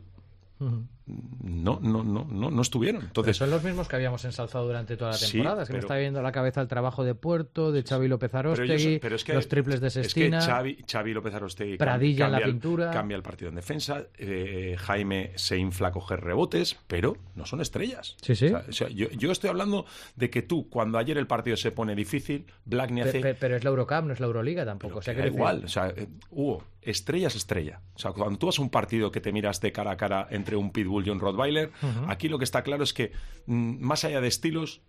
no estuvieron. Entonces, pero son los mismos que habíamos ensalzado durante toda la temporada. Es que me está viendo a la cabeza el trabajo de Puerto, de Xavi López Aróstegui, los triples de Sestina. Es que Xavi López Aróstegui Pradilla en la pintura. Cambia el partido en defensa. Jaime se infla a coger rebotes, pero no son estrellas. Sí, sí. O sea, yo estoy hablando de que tú, cuando ayer el partido se pone difícil, Black ni hace... Pero es la Eurocup, no es la Euroliga tampoco. O sea, da igual. O sea, Hugo, estrella es estrella. O sea, cuando tú vas a un partido que te miras de cara a cara entre un Pitbull y un Rottweiler, aquí lo que está claro es que más allá de estilos,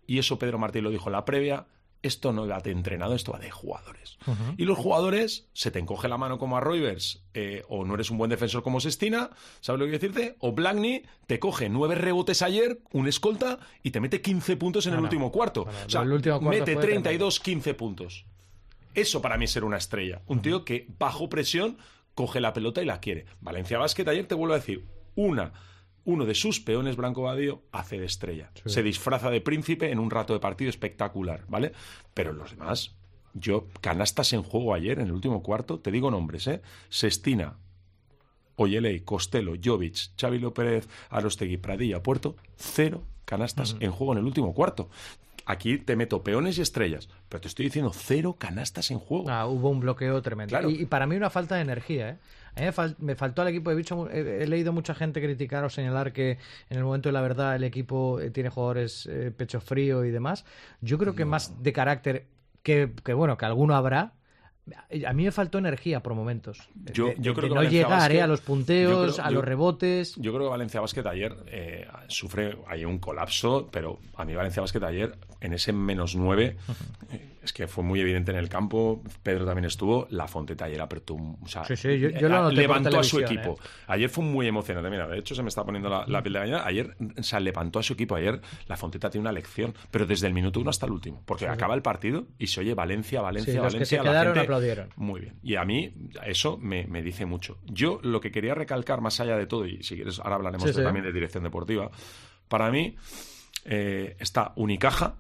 y eso Pedro Martín lo dijo en la previa, esto no va de entrenado, esto va de jugadores. Uh-huh. Y los jugadores, se te encoge la mano como a Roivers, o no eres un buen defensor como Sestina, ¿sabes lo que quiero decirte? O Blackney te coge 9 rebotes ayer, un escolta, y te mete 15 puntos en el último cuarto. Bueno, o sea, el último cuarto mete fue 32, 15 puntos. Eso para mí es ser una estrella. Un tío que bajo presión coge la pelota y la quiere. Valencia Basket ayer, te vuelvo a decir, uno de sus peones, Branco Badio, hace de estrella. Sí. Se disfraza de príncipe en un rato de partido espectacular, ¿vale? Pero los demás, canastas en juego ayer, en el último cuarto, te digo nombres, Sestina, Oyelei, Costello, Jovic, Xavi López, Arostegui, Pradilla, Puerto, 0 canastas en juego en el último cuarto. Aquí te meto peones y estrellas, pero te estoy diciendo 0 canastas en juego. Hubo un bloqueo tremendo. Claro. Y para mí una falta de energía, ¿eh? A mí me faltó al equipo de Bicho. He leído mucha gente criticar o señalar que en el momento de la verdad el equipo tiene jugadores pecho frío y demás. Yo creo que más de carácter que bueno, que alguno habrá. A mí me faltó energía por momentos. Yo creo que no llegar a los punteos, a los rebotes. Yo creo que Valencia Basket ayer sufre un colapso, pero a mí Valencia Basket ayer, en ese -9, es que fue muy evidente en el campo. Pedro también estuvo. La Fonteta ayer apretó, o sea, yo lo noté levantó a su equipo. Ayer fue muy emocionante. Mira, de hecho se me está poniendo la piel de gallina. Ayer, o sea, levantó a su equipo. Ayer la Fonteta tiene una lección, pero desde el minuto 1 hasta el último, porque acaba el partido y se oye Valencia, los Valencia. Que se quedaron, la gente aplaudieron. Muy bien. Y a mí eso me dice mucho. Yo lo que quería recalcar, más allá de todo, y si quieres ahora hablaremos también de dirección deportiva, para mí está Unicaja,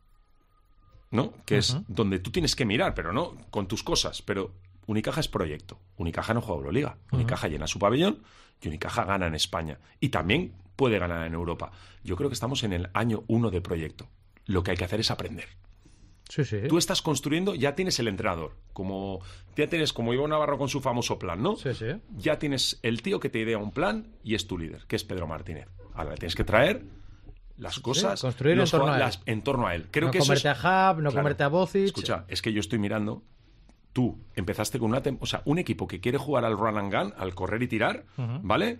¿no? Que es donde tú tienes que mirar, pero no con tus cosas. Pero Unicaja es proyecto. Unicaja no juega Euroliga. Unicaja llena su pabellón y Unicaja gana en España. Y también puede ganar en Europa. Yo creo que estamos en el año 1 de proyecto. Lo que hay que hacer es aprender. Sí, sí. Tú estás construyendo, ya tienes el entrenador, como Iván Navarro con su famoso plan, ¿no? Sí, sí. Ya tienes el tío que te idea un plan y es tu líder, que es Pedro Martínez. Ahora le tienes que traer las cosas, construir en torno a él. Creo no que comerte eso es, a Hub, no comerte a Bocic. Escucha, es que yo estoy mirando. Tú empezaste con un equipo que quiere jugar al run and gun, al correr y tirar, ¿vale?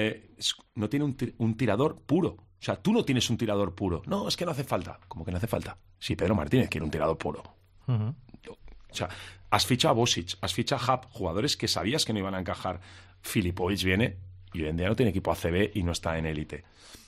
No tiene un tirador puro. O sea, tú no tienes un tirador puro. No, es que no hace falta. ¿Cómo que no hace falta? Si Pedro Martínez quiere un tirador puro. O sea, has fichado a Bocic, has fichado a Hub, jugadores que sabías que no iban a encajar. Filipovic viene y hoy en día no tiene equipo ACB y no está en élite.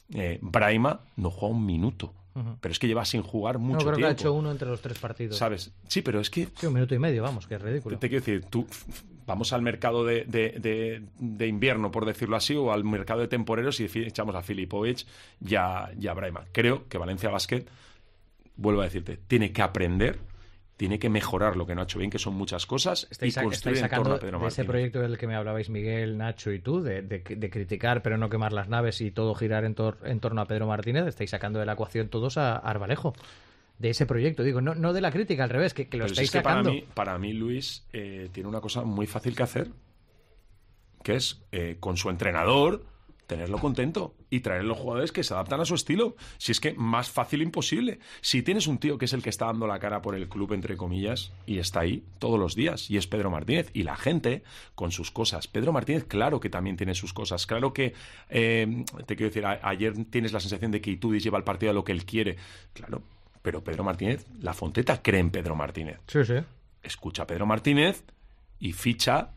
Braima no juega un minuto. Pero es que lleva sin jugar mucho tiempo. Creo que ha hecho uno entre los 3 partidos. ¿Sabes? Sí, pero es que... Sí, 1 minuto y medio, vamos, que es ridículo. Te quiero decir, tú... Vamos al mercado de invierno, por decirlo así, o al mercado de temporeros y echamos a Filipovic y a Braima. Creo que Valencia Basket, vuelvo a decirte, tiene que aprender, tiene que mejorar lo que no ha hecho bien, que son muchas cosas, y construir en torno a Pedro Martínez. Ese proyecto del que me hablabais Miguel, Nacho y tú, de criticar pero no quemar las naves y todo girar en torno a Pedro Martínez, estáis sacando de la ecuación todos a Arbalejo. De ese proyecto, digo, no de la crítica, al revés, que lo estáis sacando. Para mí, Luis, tiene una cosa muy fácil que hacer, que es, con su entrenador, tenerlo contento y traer los jugadores que se adaptan a su estilo. Si es que más fácil imposible. Si tienes un tío que es el que está dando la cara por el club, entre comillas, y está ahí todos los días, y es Pedro Martínez, y la gente con sus cosas. Pedro Martínez, claro que también tiene sus cosas. Claro que, te quiero decir, ayer tienes la sensación de que Itudis lleva el partido a lo que él quiere. Claro. Pero Pedro Martínez, la Fonteta cree en Pedro Martínez. Sí, sí. Escucha a Pedro Martínez y ficha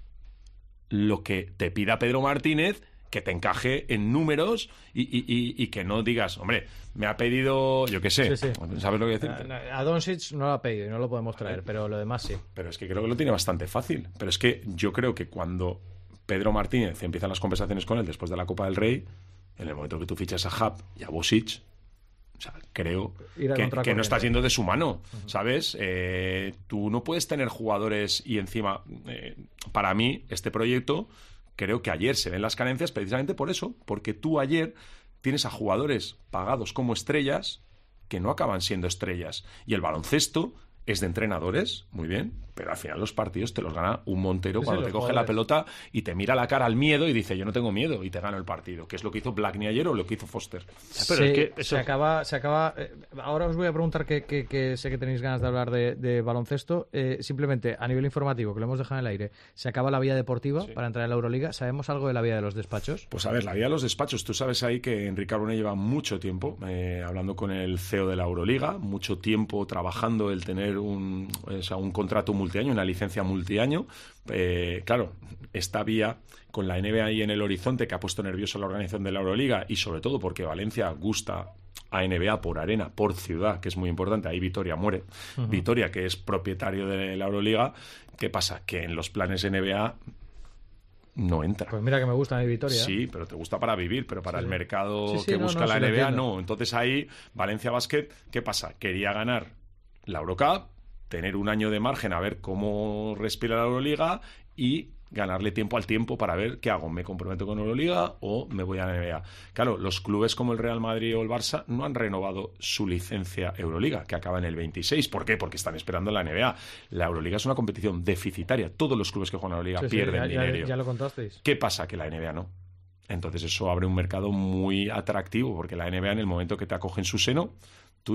lo que te pida Pedro Martínez, que te encaje en números y que no digas, hombre, me ha pedido, yo qué sé, ¿sabes lo que decir? A Doncic no lo ha pedido y no lo podemos traer, pero lo demás sí. Pero es que creo que lo tiene bastante fácil. Pero es que yo creo que cuando Pedro Martínez empiezan las conversaciones con él después de la Copa del Rey, en el momento que tú fichas a Hub y a Bocic, o sea, creo que no estás yendo de su mano, ¿sabes? Tú no puedes tener jugadores y encima, para mí, este proyecto, creo que ayer se ven las carencias precisamente por eso, porque tú ayer tienes a jugadores pagados como estrellas que no acaban siendo estrellas. Y el baloncesto es de entrenadores, muy bien, pero al final los partidos te los gana un Montero cuando te coge jugadores. la pelota y te mira la cara al miedo y dice, yo no tengo miedo, y te gana el partido, que es lo que hizo Blackney ayer o lo que hizo Foster. Pero es que eso... se acaba ahora os voy a preguntar que sé que tenéis ganas de hablar de baloncesto, simplemente a nivel informativo, que lo hemos dejado en el aire, se acaba la vía deportiva para entrar en la Euroliga. ¿Sabemos algo de la vía de los despachos? Pues a ver, la vía de los despachos, tú sabes ahí que Enrique Arbonell lleva mucho tiempo hablando con el CEO de la Euroliga, mucho tiempo trabajando el tener un contrato multiaño, una licencia multiaño. Claro, esta vía con la NBA ahí en el horizonte, que ha puesto nervioso a la organización de la Euroliga, y sobre todo porque Valencia gusta a NBA por arena, por ciudad, que es muy importante. Ahí Vitoria muere. Vitoria, que es propietario de la Euroliga. ¿Qué pasa? Que en los planes NBA no entra. Pues mira que me gusta mi Vitoria. Sí, pero te gusta para vivir, pero para el mercado que busca la NBA no. Entonces ahí Valencia Basket, ¿qué pasa? Quería ganar la Eurocup, tener un año de margen a ver cómo respira la Euroliga y ganarle tiempo al tiempo para ver qué hago, me comprometo con Euroliga o me voy a la NBA. Claro, los clubes como el Real Madrid o el Barça no han renovado su licencia Euroliga, que acaba en el 26. ¿Por qué? Porque están esperando la NBA. La Euroliga es una competición deficitaria. Todos los clubes que juegan a la Euroliga pierden dinero. Ya lo contasteis. ¿Qué pasa? Que la NBA no. Entonces eso abre un mercado muy atractivo, porque la NBA, en el momento que te acoge en su seno, tú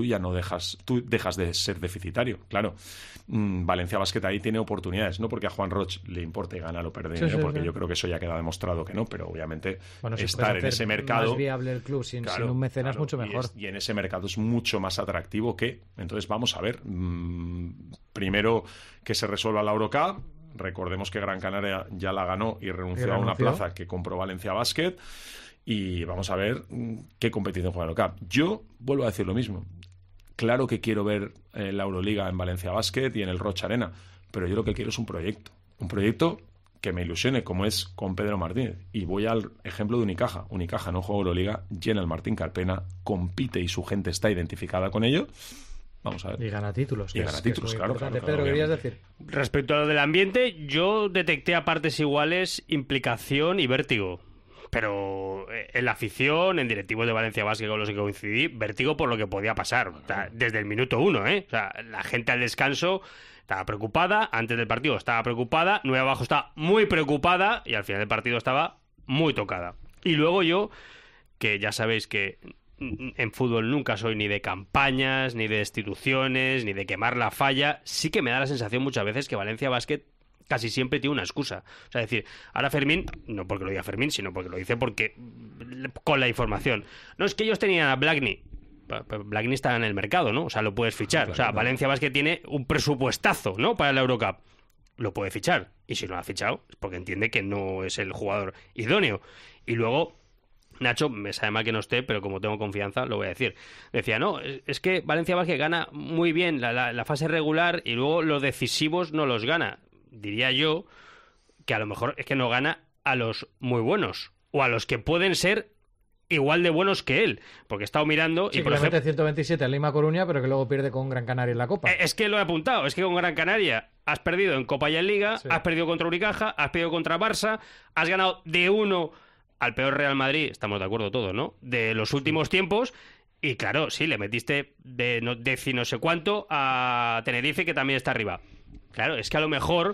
dejas de ser deficitario. Claro, Valencia Basket ahí tiene oportunidades, no porque a Juan Roch le importe ganar o perder dinero, porque yo creo que eso ya queda demostrado que no, pero obviamente estar en ese mercado, más viable el club sin un mecenas, mucho mejor. Y en ese mercado es mucho más atractivo que... Entonces vamos a ver, primero que se resuelva la Eurocup. Recordemos que Gran Canaria ya la ganó y renunció a una plaza que compró Valencia Basket. Y vamos a ver qué competición juega el Eurocup. Yo vuelvo a decir lo mismo. Claro que quiero ver la Euroliga en Valencia Basket y en el Roch Arena, pero yo lo que quiero es un proyecto. Un proyecto que me ilusione, como es con Pedro Martínez. Y voy al ejemplo de Unicaja. Unicaja no juega Euroliga, llena el Martín Carpena, compite y su gente está identificada con ello. Vamos a ver. Y gana títulos. Y gana títulos, claro. Pedro, ¿querías decir? Respecto a lo del ambiente, yo detecté a partes iguales implicación y vértigo. Pero en la afición, en directivos de Valencia Basket con los que coincidí, vértigo por lo que podía pasar. O sea, desde el minuto 1, O sea, la gente al descanso estaba preocupada, antes del partido estaba preocupada, 9 abajo estaba muy preocupada y al final del partido estaba muy tocada. Y luego yo, que ya sabéis que en fútbol nunca soy ni de campañas, ni de destituciones, ni de quemar la falla, sí que me da la sensación muchas veces que Valencia Basket casi siempre tiene una excusa. O sea, decir, ahora Fermín, no porque lo diga Fermín, sino porque lo dice con la información. No, es que ellos tenían a Blackney. Blackney está en el mercado, ¿no? O sea, lo puedes fichar. O sea, Valencia Basket tiene un presupuestazo, ¿no? Para la Eurocup. Lo puede fichar. Y si no lo ha fichado, es porque entiende que no es el jugador idóneo. Y luego, Nacho, me sabe mal que no esté, pero como tengo confianza, lo voy a decir. Decía, no, es que Valencia Basket gana muy bien la fase regular y luego los decisivos no los gana. Diría yo que a lo mejor es que no gana a los muy buenos o a los que pueden ser igual de buenos que él, porque he estado mirando sí, y por que ejemplo mete 127 en Lima Coruña, pero que luego pierde con Gran Canaria en la Copa. Es que lo he apuntado, es que con Gran Canaria has perdido en Copa y en Liga, has perdido contra Unicaja, has perdido contra Barça, has ganado de 1 al peor Real Madrid, estamos de acuerdo todos, ¿no? De los últimos tiempos. Y claro, sí, le metiste de no sé cuánto a Tenerife, que también está arriba. Claro, es que a lo mejor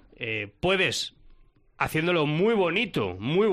puedes, haciéndolo muy bonito,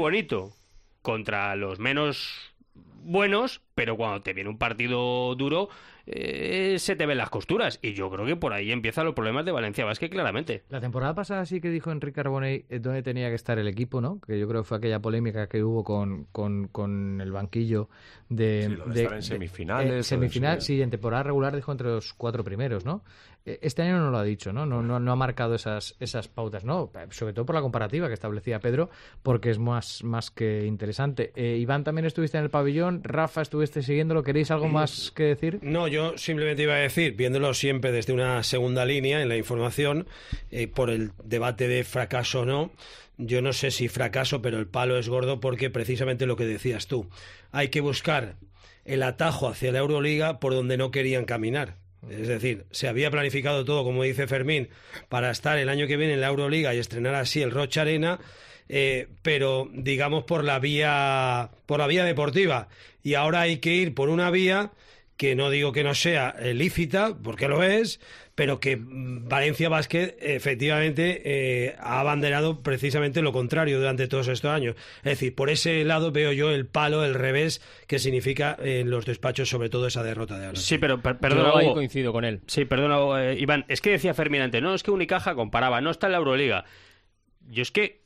contra los menos buenos, pero cuando te viene un partido duro, se te ven las costuras. Y yo creo que por ahí empiezan los problemas de Valencia Basket, claramente. La temporada pasada sí que dijo Enrique Arbonell dónde tenía que estar el equipo, ¿no? Que yo creo que fue aquella polémica que hubo con el banquillo de estar en semifinales. Sí, en temporada regular dijo entre los 4 primeros, ¿no? Este año no lo ha dicho, ¿no? No ha marcado esas pautas, ¿no? Sobre todo por la comparativa que establecía Pedro, porque es más que interesante. Iván, también estuviste en el pabellón. Rafa, estuviste siguiéndolo. ¿Queréis algo más que decir? No, yo simplemente iba a decir, viéndolo siempre desde una segunda línea en la información, por el debate de fracaso o no, yo no sé si fracaso, pero el palo es gordo porque precisamente lo que decías tú, hay que buscar el atajo hacia la Euroliga por donde no querían caminar. Es decir, se había planificado todo, como dice Fermín, para estar el año que viene en la Euroliga y estrenar así el Roch Arena, pero digamos por la vía deportiva. Y ahora hay que ir por una vía que no digo que no sea lícita, porque lo es, pero que Valencia Basket efectivamente ha abanderado precisamente lo contrario durante todos estos años. Es decir, por ese lado veo yo el palo, el revés que significa en los despachos, sobre todo esa derrota de ahora. Sí, pero perdona, yo ahí Hugo. coincido con él. Sí, perdona, Iván, es que decía Fermín antes, no, es que Unicaja comparaba, no está en la Euroliga. Yo es que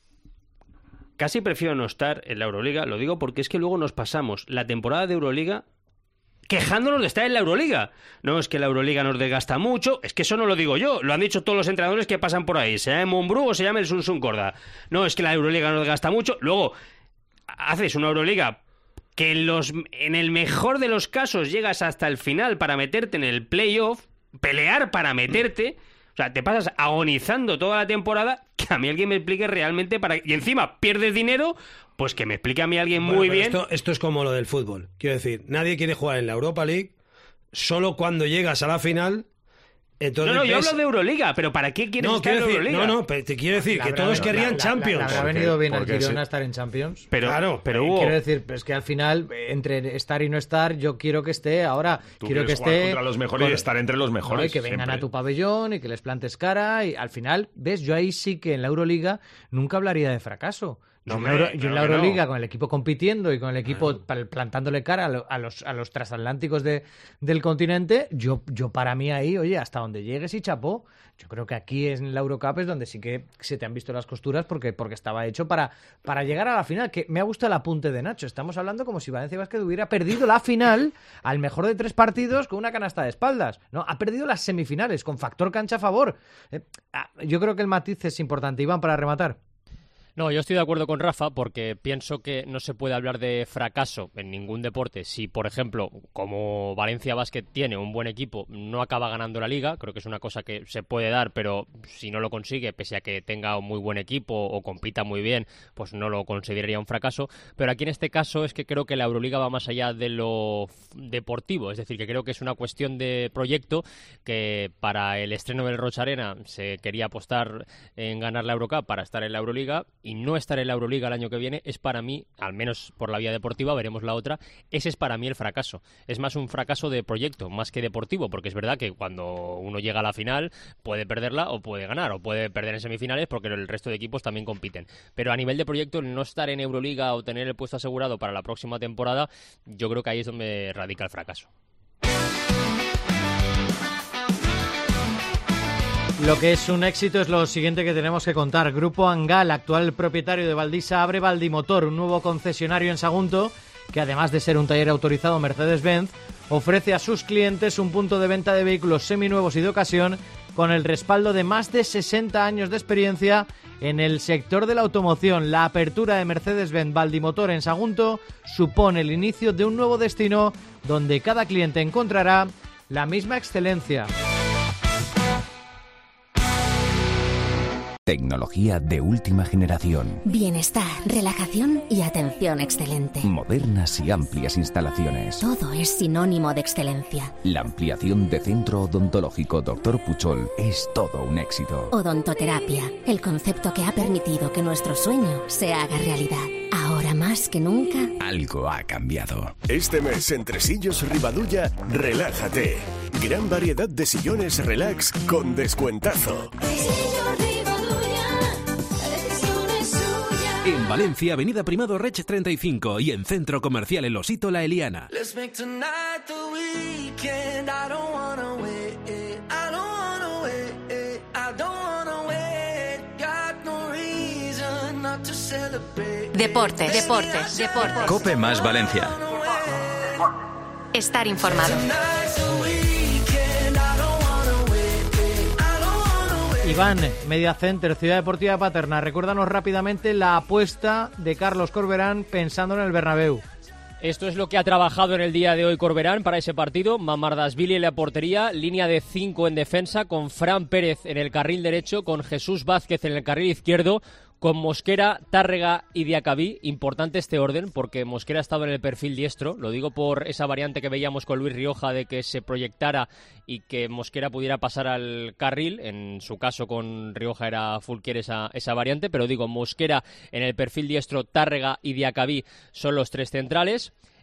casi prefiero no estar en la Euroliga, lo digo porque es que luego nos pasamos la temporada de Euroliga quejándonos de estar en la Euroliga. No, es que la Euroliga nos desgasta mucho, es que eso no lo digo yo, lo han dicho todos los entrenadores que pasan por ahí, se llame Mumbrú o se llame el Sun Corda. No, es que la Euroliga nos desgasta mucho, luego haces una Euroliga que en el mejor de los casos llegas hasta el final para meterte en el playoff, pelear para meterte, o sea, te pasas agonizando toda la temporada, que a mí alguien me explique realmente para... Y encima pierdes dinero, pues que me explique a mí alguien muy bien. Esto es como lo del fútbol. Quiero decir, nadie quiere jugar en la Europa League, solo cuando llegas a la final... Entonces yo hablo de Euroliga, pero ¿para qué quieres estar en Euroliga? Pero te quiero decir que todos querrían Champions. Ha venido bien al Girona estar en Champions. Pero Hugo, quiero decir, es que al final, entre estar y no estar, yo quiero que esté ahora. Quiero que esté contra los mejores y estar entre los mejores. Y que vengan a tu pabellón y que les plantes cara. Y al final, ves, yo ahí sí que en la Euroliga nunca hablaría de fracaso. Yo en la Euroliga, con el equipo compitiendo y con el equipo plantándole cara a los transatlánticos del continente, yo para mí ahí, oye, hasta donde llegues y chapó. Yo creo que aquí en la Eurocup es donde sí que se te han visto las costuras porque estaba hecho para llegar a la final. Que me ha gustado el apunte de Nacho. Estamos hablando como si Valencia Basket hubiera perdido la final al mejor de 3 partidos con una canasta de espaldas. No, ha perdido las semifinales con factor cancha a favor. Yo creo que el matiz es importante. Iván, para rematar. No, yo estoy de acuerdo con Rafa porque pienso que no se puede hablar de fracaso en ningún deporte si, por ejemplo, como Valencia Basket tiene un buen equipo, no acaba ganando la Liga. Creo que es una cosa que se puede dar, pero si no lo consigue, pese a que tenga un muy buen equipo o compita muy bien, pues no lo consideraría un fracaso. Pero aquí en este caso es que creo que la Euroliga va más allá de lo deportivo, es decir, que creo que es una cuestión de proyecto, que para el estreno del Roch Arena se quería apostar en ganar la Eurocup para estar en la Euroliga, y no estar en la Euroliga el año que viene es para mí, al menos por la vía deportiva, veremos la otra, ese es para mí el fracaso. Es más un fracaso de proyecto, más que deportivo, porque es verdad que cuando uno llega a la final puede perderla o puede ganar, o puede perder en semifinales porque el resto de equipos también compiten. Pero a nivel de proyecto, el no estar en Euroliga o tener el puesto asegurado para la próxima temporada, yo creo que ahí es donde radica el fracaso. Lo que es un éxito es lo siguiente que tenemos que contar. Grupo Angal, actual propietario de Valdisa, abre Valdimotor, un nuevo concesionario en Sagunto, que además de ser un taller autorizado Mercedes-Benz, ofrece a sus clientes un punto de venta de vehículos seminuevos y de ocasión con el respaldo de más de 60 años de experiencia en el sector de la automoción. La apertura de Mercedes-Benz Valdimotor en Sagunto supone el inicio de un nuevo destino donde cada cliente encontrará la misma excelencia. Tecnología de última generación. Bienestar, relajación y atención excelente. Modernas y amplias instalaciones. Todo es sinónimo de excelencia. La ampliación de Centro Odontológico Dr. Puchol es todo un éxito. Odontoterapia, el concepto que ha permitido que nuestro sueño se haga realidad. Ahora más que nunca, algo ha cambiado. Este mes en Tresillos Ribadulla, relájate. Gran variedad de sillones relax con descuentazo. En Valencia, Avenida Primado Rech 35 y en Centro Comercial El Osito La Eliana. Deportes. COPE más Valencia. Estar informado. Iván, Media Center, Ciudad Deportiva de Paterna. Recuérdanos rápidamente la apuesta de Carlos Corberán pensando en el Bernabéu. Esto es lo que ha trabajado en el día de hoy Corberán para ese partido. Mamardashvili en la portería, línea de 5 en defensa, con Fran Pérez en el carril derecho, con Jesús Vázquez en el carril izquierdo, con Mosquera, Tárrega y Diacabí. Importante este orden porque Mosquera ha estado en el perfil diestro. Lo digo por esa variante que veíamos con Luis Rioja de que se proyectara y que Mosquera pudiera pasar al carril. En su caso con Rioja era Fulquier esa variante, pero digo Mosquera en el perfil diestro, Tárrega y Diacabí son los 3 centrales.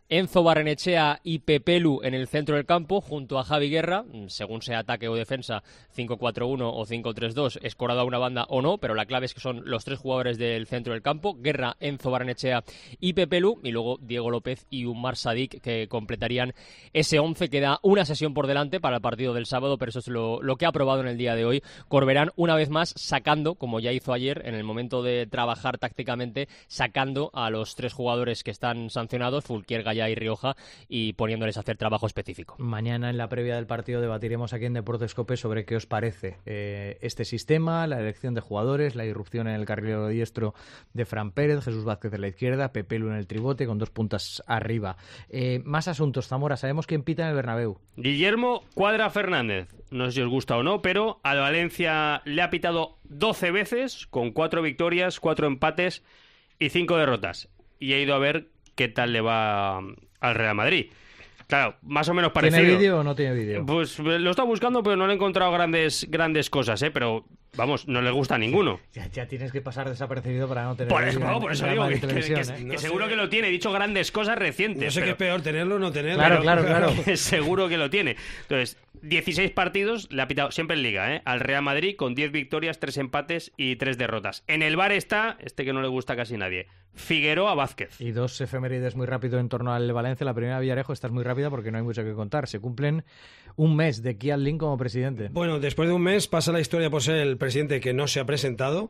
Enzo Barrenechea y Pepelu en el centro del campo, junto a Javi Guerra, según sea ataque o defensa, 5-4-1 o 5-3-2, escorado a una banda o no, pero la clave es que son los 3 jugadores del centro del campo, Guerra, Enzo Barrenechea y Pepelu, y luego Diego López y Umar Sadik, que completarían ese 11. Queda una sesión por delante para el partido del sábado, pero eso es lo que ha probado en el día de hoy Corberán, una vez más sacando, como ya hizo ayer, en el momento de trabajar tácticamente, sacando a los 3 jugadores que están sancionados, Fulquier, Gallá y Rioja, y poniéndoles a hacer trabajo específico. Mañana, en la previa del partido, debatiremos aquí en Deportes COPE sobre qué os parece este sistema, la elección de jugadores, la irrupción en el carrilero diestro de Fran Pérez, Jesús Vázquez en la izquierda, Pepelu en el tribote con 2 puntas arriba. Más asuntos, Zamora. Sabemos quién pita en el Bernabéu. Guillermo Cuadra Fernández. No sé si os gusta o no, pero al Valencia le ha pitado 12 veces, con 4 victorias, 4 empates y 5 derrotas. Y he ido a ver qué tal le va al Real Madrid. Claro, más o menos parecido. ¿Tiene vídeo o no tiene vídeo? Pues lo he estado buscando, pero no le he encontrado grandes cosas, pero vamos, no le gusta a ninguno. Ya tienes que pasar desapercibido para no tener por vídeo. Por eso digo que seguro que lo tiene. He dicho grandes cosas recientes. No sé qué es peor, tenerlo o no tenerlo. Claro. Seguro que lo tiene. Entonces, 16 partidos le ha pitado siempre en Liga, al Real Madrid, con 10 victorias, 3 empates y 3 derrotas. En el VAR está, que no le gusta a casi nadie, Figueroa Vázquez. Y 2 efemérides muy rápido en torno al Valencia. La primera, Villarejo, esta es muy rápida porque no hay mucho que contar. Se cumplen un mes de Kian Lin como presidente. Bueno, después de un mes pasa la historia por ser el presidente que no se ha presentado,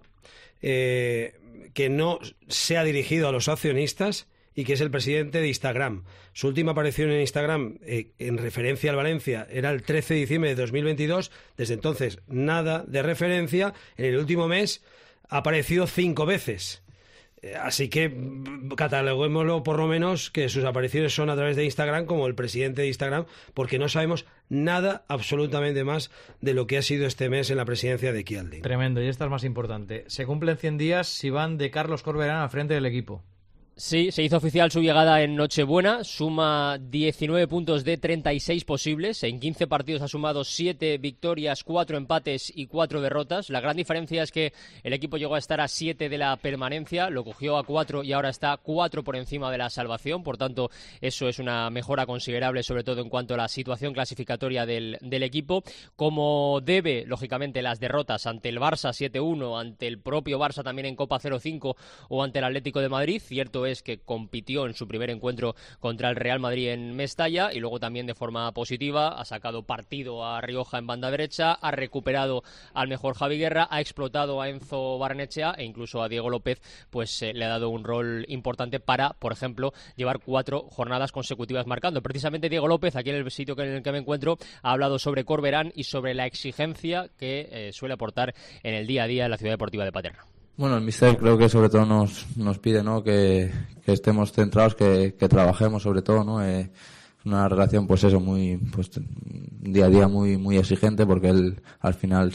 que no se ha dirigido a los accionistas y que es el presidente de Instagram. Su última aparición en Instagram en referencia al Valencia era el 13 de diciembre de 2022. Desde entonces, nada de referencia. En el último mes ha aparecido 5 veces. Así que cataloguémoslo por lo menos que sus apariciones son a través de Instagram como el presidente de Instagram, porque no sabemos nada absolutamente más de lo que ha sido este mes en la presidencia de Kian Lin. Tremendo, y esta es más importante. Se cumplen 100 días si van de Carlos Corberán al frente del equipo. Sí, se hizo oficial su llegada en Nochebuena, suma 19 puntos de 36 posibles, en 15 partidos ha sumado 7 victorias, 4 empates y 4 derrotas. La gran diferencia es que el equipo llegó a estar a 7 de la permanencia, lo cogió a 4 y ahora está 4 por encima de la salvación, por tanto eso es una mejora considerable, sobre todo en cuanto a la situación clasificatoria del equipo. Como debe, lógicamente, las derrotas ante el Barça 7-1, ante el propio Barça también en Copa 0-5 o ante el Atlético de Madrid, cierto es que compitió en su primer encuentro contra el Real Madrid en Mestalla y luego también de forma positiva ha sacado partido a Rioja en banda derecha, ha recuperado al mejor Javi Guerra, ha explotado a Enzo Barrenechea e incluso a Diego López pues le ha dado un rol importante para, por ejemplo, llevar 4 jornadas consecutivas marcando. Precisamente Diego López, aquí en el sitio en el que me encuentro, ha hablado sobre Corberán y sobre la exigencia que suele aportar en el día a día en la Ciudad Deportiva de Paterna. Bueno, el míster creo que sobre todo nos pide, ¿no? que estemos centrados, que trabajemos sobre todo, ¿no? Es una relación, pues eso, muy, pues día a día muy exigente, porque él al final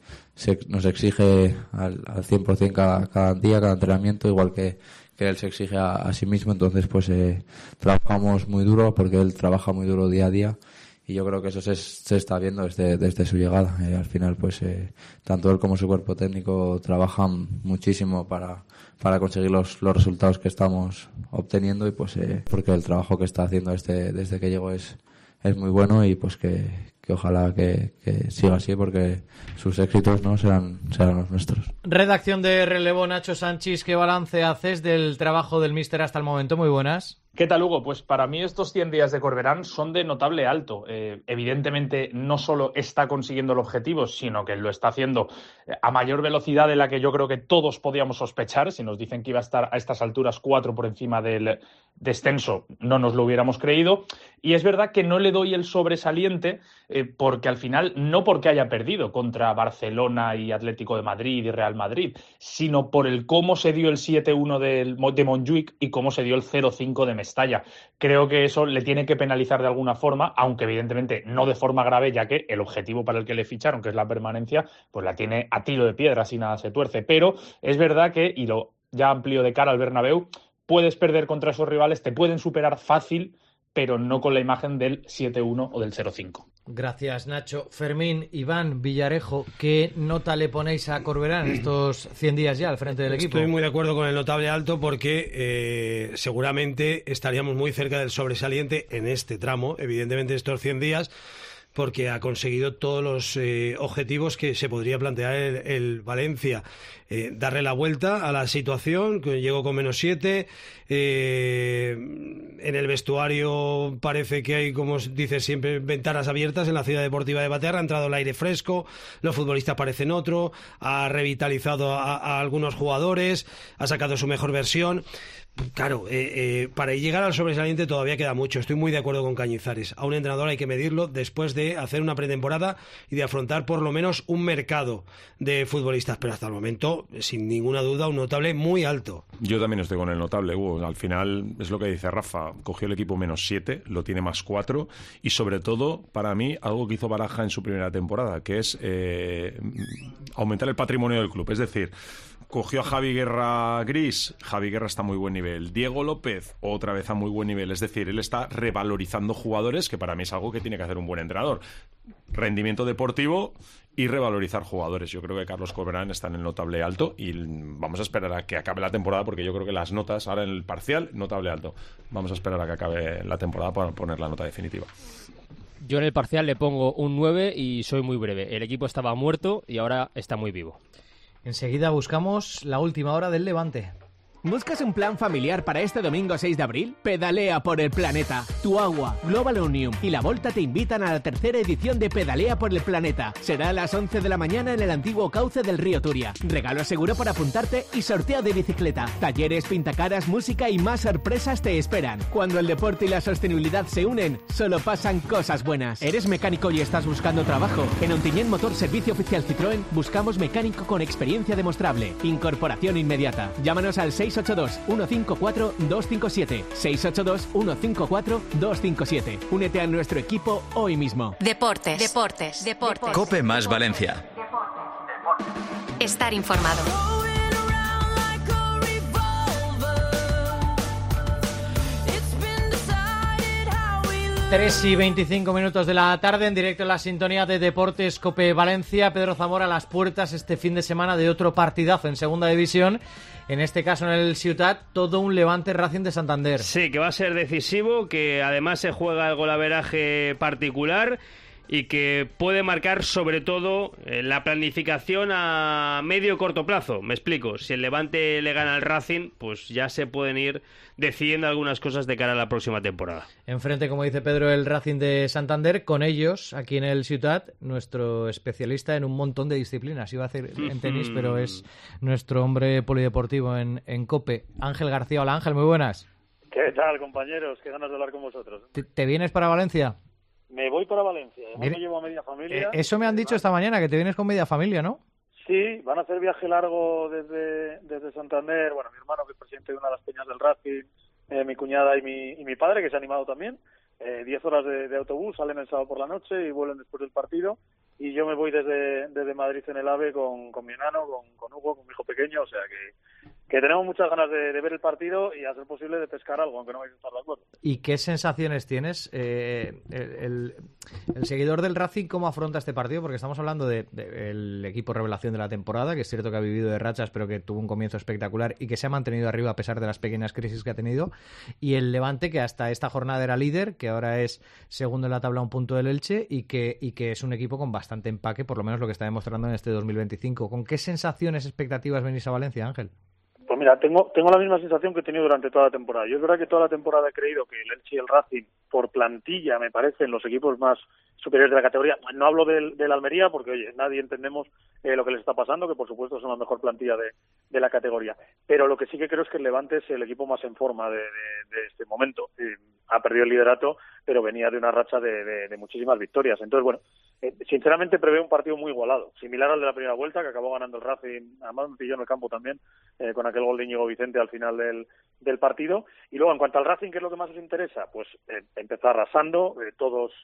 nos exige al 100% cada día, cada entrenamiento, igual que él se exige a sí mismo. Entonces pues trabajamos muy duro, porque él trabaja muy duro día a día. Y yo creo que eso se está viendo desde su llegada. Al final, pues tanto él como su cuerpo técnico trabajan muchísimo para conseguir los resultados que estamos obteniendo, y pues porque el trabajo que está haciendo desde que llegó es muy bueno, y pues que ojalá que siga así, porque sus éxitos no serán los nuestros. Redacción de Relevo, Nacho Sánchez, ¿qué balance haces del trabajo del míster hasta el momento? Muy buenas. ¿Qué tal, Hugo? Pues para mí estos 100 días de Corberán son de notable alto. Evidentemente no solo está consiguiendo el objetivo, sino que lo está haciendo a mayor velocidad de la que yo creo que todos podíamos sospechar. Si nos dicen que iba a estar a estas alturas 4 por encima del descenso, no nos lo hubiéramos creído. Y es verdad que no le doy el sobresaliente porque al final, no porque haya perdido contra Barcelona y Atlético de Madrid y Real Madrid, sino por el cómo se dio el 7-1 de Montjuic y cómo se dio el 0-5 de Mestalla. Creo que eso le tiene que penalizar de alguna forma, aunque evidentemente no de forma grave, ya que el objetivo para el que le ficharon, que es la permanencia, pues la tiene a tiro de piedra, si nada se tuerce. Pero es verdad que, y lo ya amplio de cara al Bernabéu, puedes perder contra esos rivales, te pueden superar fácil, pero no con la imagen del 7-1 o del 0-5. Gracias, Nacho. Fermín, Iván, Villarejo, ¿qué nota le ponéis a Corberán en estos 100 días ya al frente del equipo? Estoy muy de acuerdo con el notable alto porque seguramente estaríamos muy cerca del sobresaliente en este tramo, evidentemente estos 100 días, porque ha conseguido todos los objetivos que se podría plantear el Valencia. Darle la vuelta a la situación, que llegó con -7. En el vestuario parece que hay, como dice siempre, ventanas abiertas en la Ciudad Deportiva de Paterna. Ha entrado el aire fresco, los futbolistas parecen otro, ha revitalizado a algunos jugadores, ha sacado su mejor versión. Claro, para llegar al sobresaliente todavía queda mucho. Estoy muy de acuerdo con Cañizares. A un entrenador hay que medirlo después de hacer una pretemporada y de afrontar por lo menos un mercado de futbolistas, pero hasta el momento, sin ninguna duda, un notable muy alto. Yo también estoy con el notable, Hugo. Al final es lo que dice Rafa, cogió el equipo -7, lo tiene +4 y sobre todo, para mí, algo que hizo Baraja en su primera temporada, que es aumentar el patrimonio del club. Es decir, cogió a Javi Guerra Gris, Javi Guerra está a muy buen nivel, Diego López otra vez a muy buen nivel, es decir, él está revalorizando jugadores, que para mí es algo que tiene que hacer un buen entrenador. Rendimiento deportivo y revalorizar jugadores. Yo creo que Carlos Corberán está en el notable alto y vamos a esperar a que acabe la temporada, porque yo creo que las notas, ahora en el parcial, notable alto. Vamos a esperar a que acabe la temporada para poner la nota definitiva. Yo en el parcial le pongo un 9 y soy muy breve. El equipo estaba muerto y ahora está muy vivo. Enseguida buscamos la última hora del Levante. ¿Buscas un plan familiar para este domingo 6 de abril? Pedalea por el planeta. Tu Agua, Global Union y La Volta te invitan a la tercera edición de Pedalea por el planeta. Será a las 11 de la mañana en el antiguo cauce del río Turia. Regalo seguro para apuntarte y sorteo de bicicleta. Talleres, pintacaras, música y más sorpresas te esperan. Cuando el deporte y la sostenibilidad se unen, solo pasan cosas buenas. ¿Eres mecánico y estás buscando trabajo? En Ontinyent Motor Servicio Oficial Citroën buscamos mecánico con experiencia demostrable. Incorporación inmediata. Llámanos al 682-154-257. 682-154-257. Únete a nuestro equipo hoy mismo. Deportes. Cope más Valencia. Estar informado. 3:25 de la tarde, en directo en la sintonía de Deportes Cope Valencia. Pedro Zamora a las puertas este fin de semana de otro partidazo en segunda división. En este caso en el Ciutat, todo un Levante Racing de Santander. Sí, que va a ser decisivo, que además se juega el golaveraje particular y que puede marcar sobre todo la planificación a medio corto plazo. Me explico, si el Levante le gana al Racing, pues ya se pueden ir decidiendo algunas cosas de cara a la próxima temporada. Enfrente, como dice Pedro, el Racing de Santander, con ellos, aquí en el Ciutat, nuestro especialista en un montón de disciplinas. Iba a decir en tenis, pero es nuestro hombre polideportivo en COPE, Ángel García. Hola Ángel, muy buenas. ¿Qué tal, compañeros? Qué ganas de hablar con vosotros. ¿Te vienes para Valencia? Me voy para Valencia, además me llevo a media familia. Eso me han dicho esta mañana, que te vienes con media familia, ¿no? Sí, van a hacer viaje largo desde Santander. Bueno, mi hermano, que es presidente de una de las peñas del Racing, mi cuñada y mi padre, que se ha animado también. 10 horas de autobús, salen el sábado por la noche y vuelven después del partido. Y yo me voy desde Madrid en el AVE con mi enano, con Hugo, con mi hijo pequeño. O sea que tenemos muchas ganas de ver el partido y a ser posible de pescar algo, aunque no vais a estar de acuerdo. ¿Y qué sensaciones tienes? El seguidor del Racing, ¿cómo afronta este partido? Porque estamos hablando del equipo revelación de la temporada, que es cierto que ha vivido de rachas, pero que tuvo un comienzo espectacular y que se ha mantenido arriba a pesar de las pequeñas crisis que ha tenido. Y el Levante, que hasta esta jornada era líder, que ahora es segundo en la tabla a un punto del Elche y que es un equipo con bastante empaque, por lo menos lo que está demostrando en este 2025. ¿Con qué sensaciones, expectativas venís a Valencia, Ángel? Pues mira, tengo la misma sensación que he tenido durante toda la temporada. Yo es verdad que toda la temporada he creído que el Elche y el Racing, por plantilla, me parecen los equipos más superiores de la categoría. No hablo del Almería porque, oye, nadie entendemos lo que les está pasando, que por supuesto son la mejor plantilla de la categoría. Pero lo que sí que creo es que el Levante es el equipo más en forma de este momento. Ha perdido el liderato, pero venía de una racha de muchísimas victorias. Entonces, bueno, sinceramente preveo un partido muy igualado, similar al de la primera vuelta, que acabó ganando el Racing, además me pilló en el campo también, con aquel gol de Íñigo Vicente al final del partido. Y luego, en cuanto al Racing, ¿qué es lo que más os interesa? Pues empezar arrasando, todos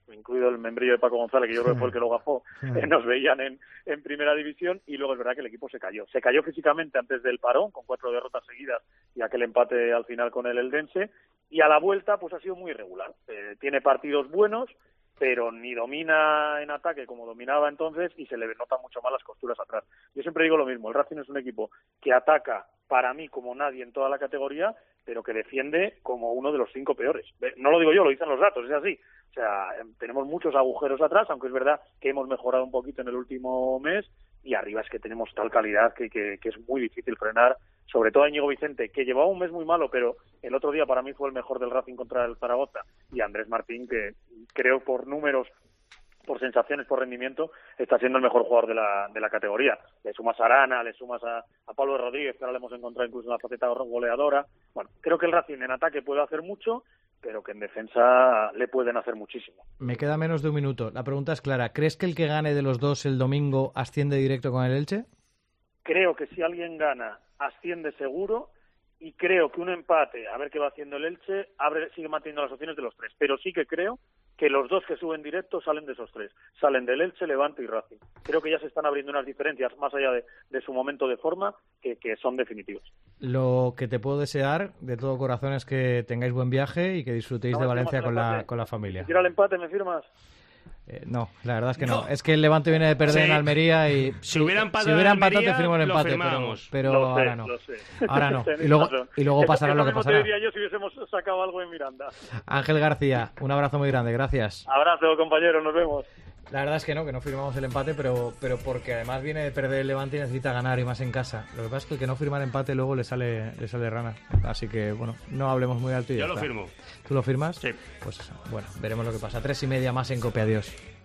incluido el membrillo de Paco González, que yo creo que fue el que lo gafó, nos veían en primera división, y luego es verdad que el equipo se cayó físicamente antes del parón, con 4 derrotas seguidas y aquel empate al final con el Eldense, y a la vuelta pues ha sido muy irregular. Tiene partidos buenos, pero ni domina en ataque como dominaba entonces, y se le notan mucho más las costuras atrás. Yo siempre digo lo mismo, el Racing es un equipo que ataca para mí como nadie en toda la categoría, pero que defiende como uno de los 5 peores. No lo digo yo, lo dicen los datos, es así. O sea, tenemos muchos agujeros atrás, aunque es verdad que hemos mejorado un poquito en el último mes, y arriba es que tenemos tal calidad que es muy difícil frenar, sobre todo a Íñigo Vicente, que llevaba un mes muy malo, pero el otro día para mí fue el mejor del Racing contra el Zaragoza, y Andrés Martín, que creo por números, por sensaciones, por rendimiento, está siendo el mejor jugador de la categoría. Le sumas a Arana, le sumas a Pablo Rodríguez, que ahora le hemos encontrado incluso en la faceta goleadora. Bueno, creo que el Racing en ataque puede hacer mucho, pero que en defensa le pueden hacer muchísimo. Me queda menos de un minuto. La pregunta es clara. ¿Crees que el que gane de los dos el domingo asciende directo con el Elche? Creo que si alguien gana, asciende seguro, y creo que un empate, a ver qué va haciendo el Elche, sigue manteniendo las opciones de los 3. Pero sí que creo que los 2 que suben directo salen de esos 3. Salen del Elche, Levante y Racing. Creo que ya se están abriendo unas diferencias más allá de su momento de forma que son definitivos. Lo que te puedo desear de todo corazón es que tengáis buen viaje y que disfrutéis de Valencia con la familia. Si quiero el empate, ¿me firmas? No, la verdad es que no. Es que el Levante viene de perder en Almería y si hubiera empatado te firmo el empate, pero ahora no. Ahora no. Y luego pasará lo que pasará. Te diría yo si hubiésemos sacado algo en Miranda. Ángel García, un abrazo muy grande, gracias. Abrazo, compañero, nos vemos. La verdad es que no firmamos el empate, pero porque además viene de perder el Levante y necesita ganar, y más en casa. Lo que pasa es que el que no firma el empate luego le sale rana. Así que, bueno, no hablemos muy alto y ya Yo está. lo firmo. ¿Tú lo firmas? Sí. Pues bueno, veremos lo que pasa. 3:30 más en COPE. Adiós.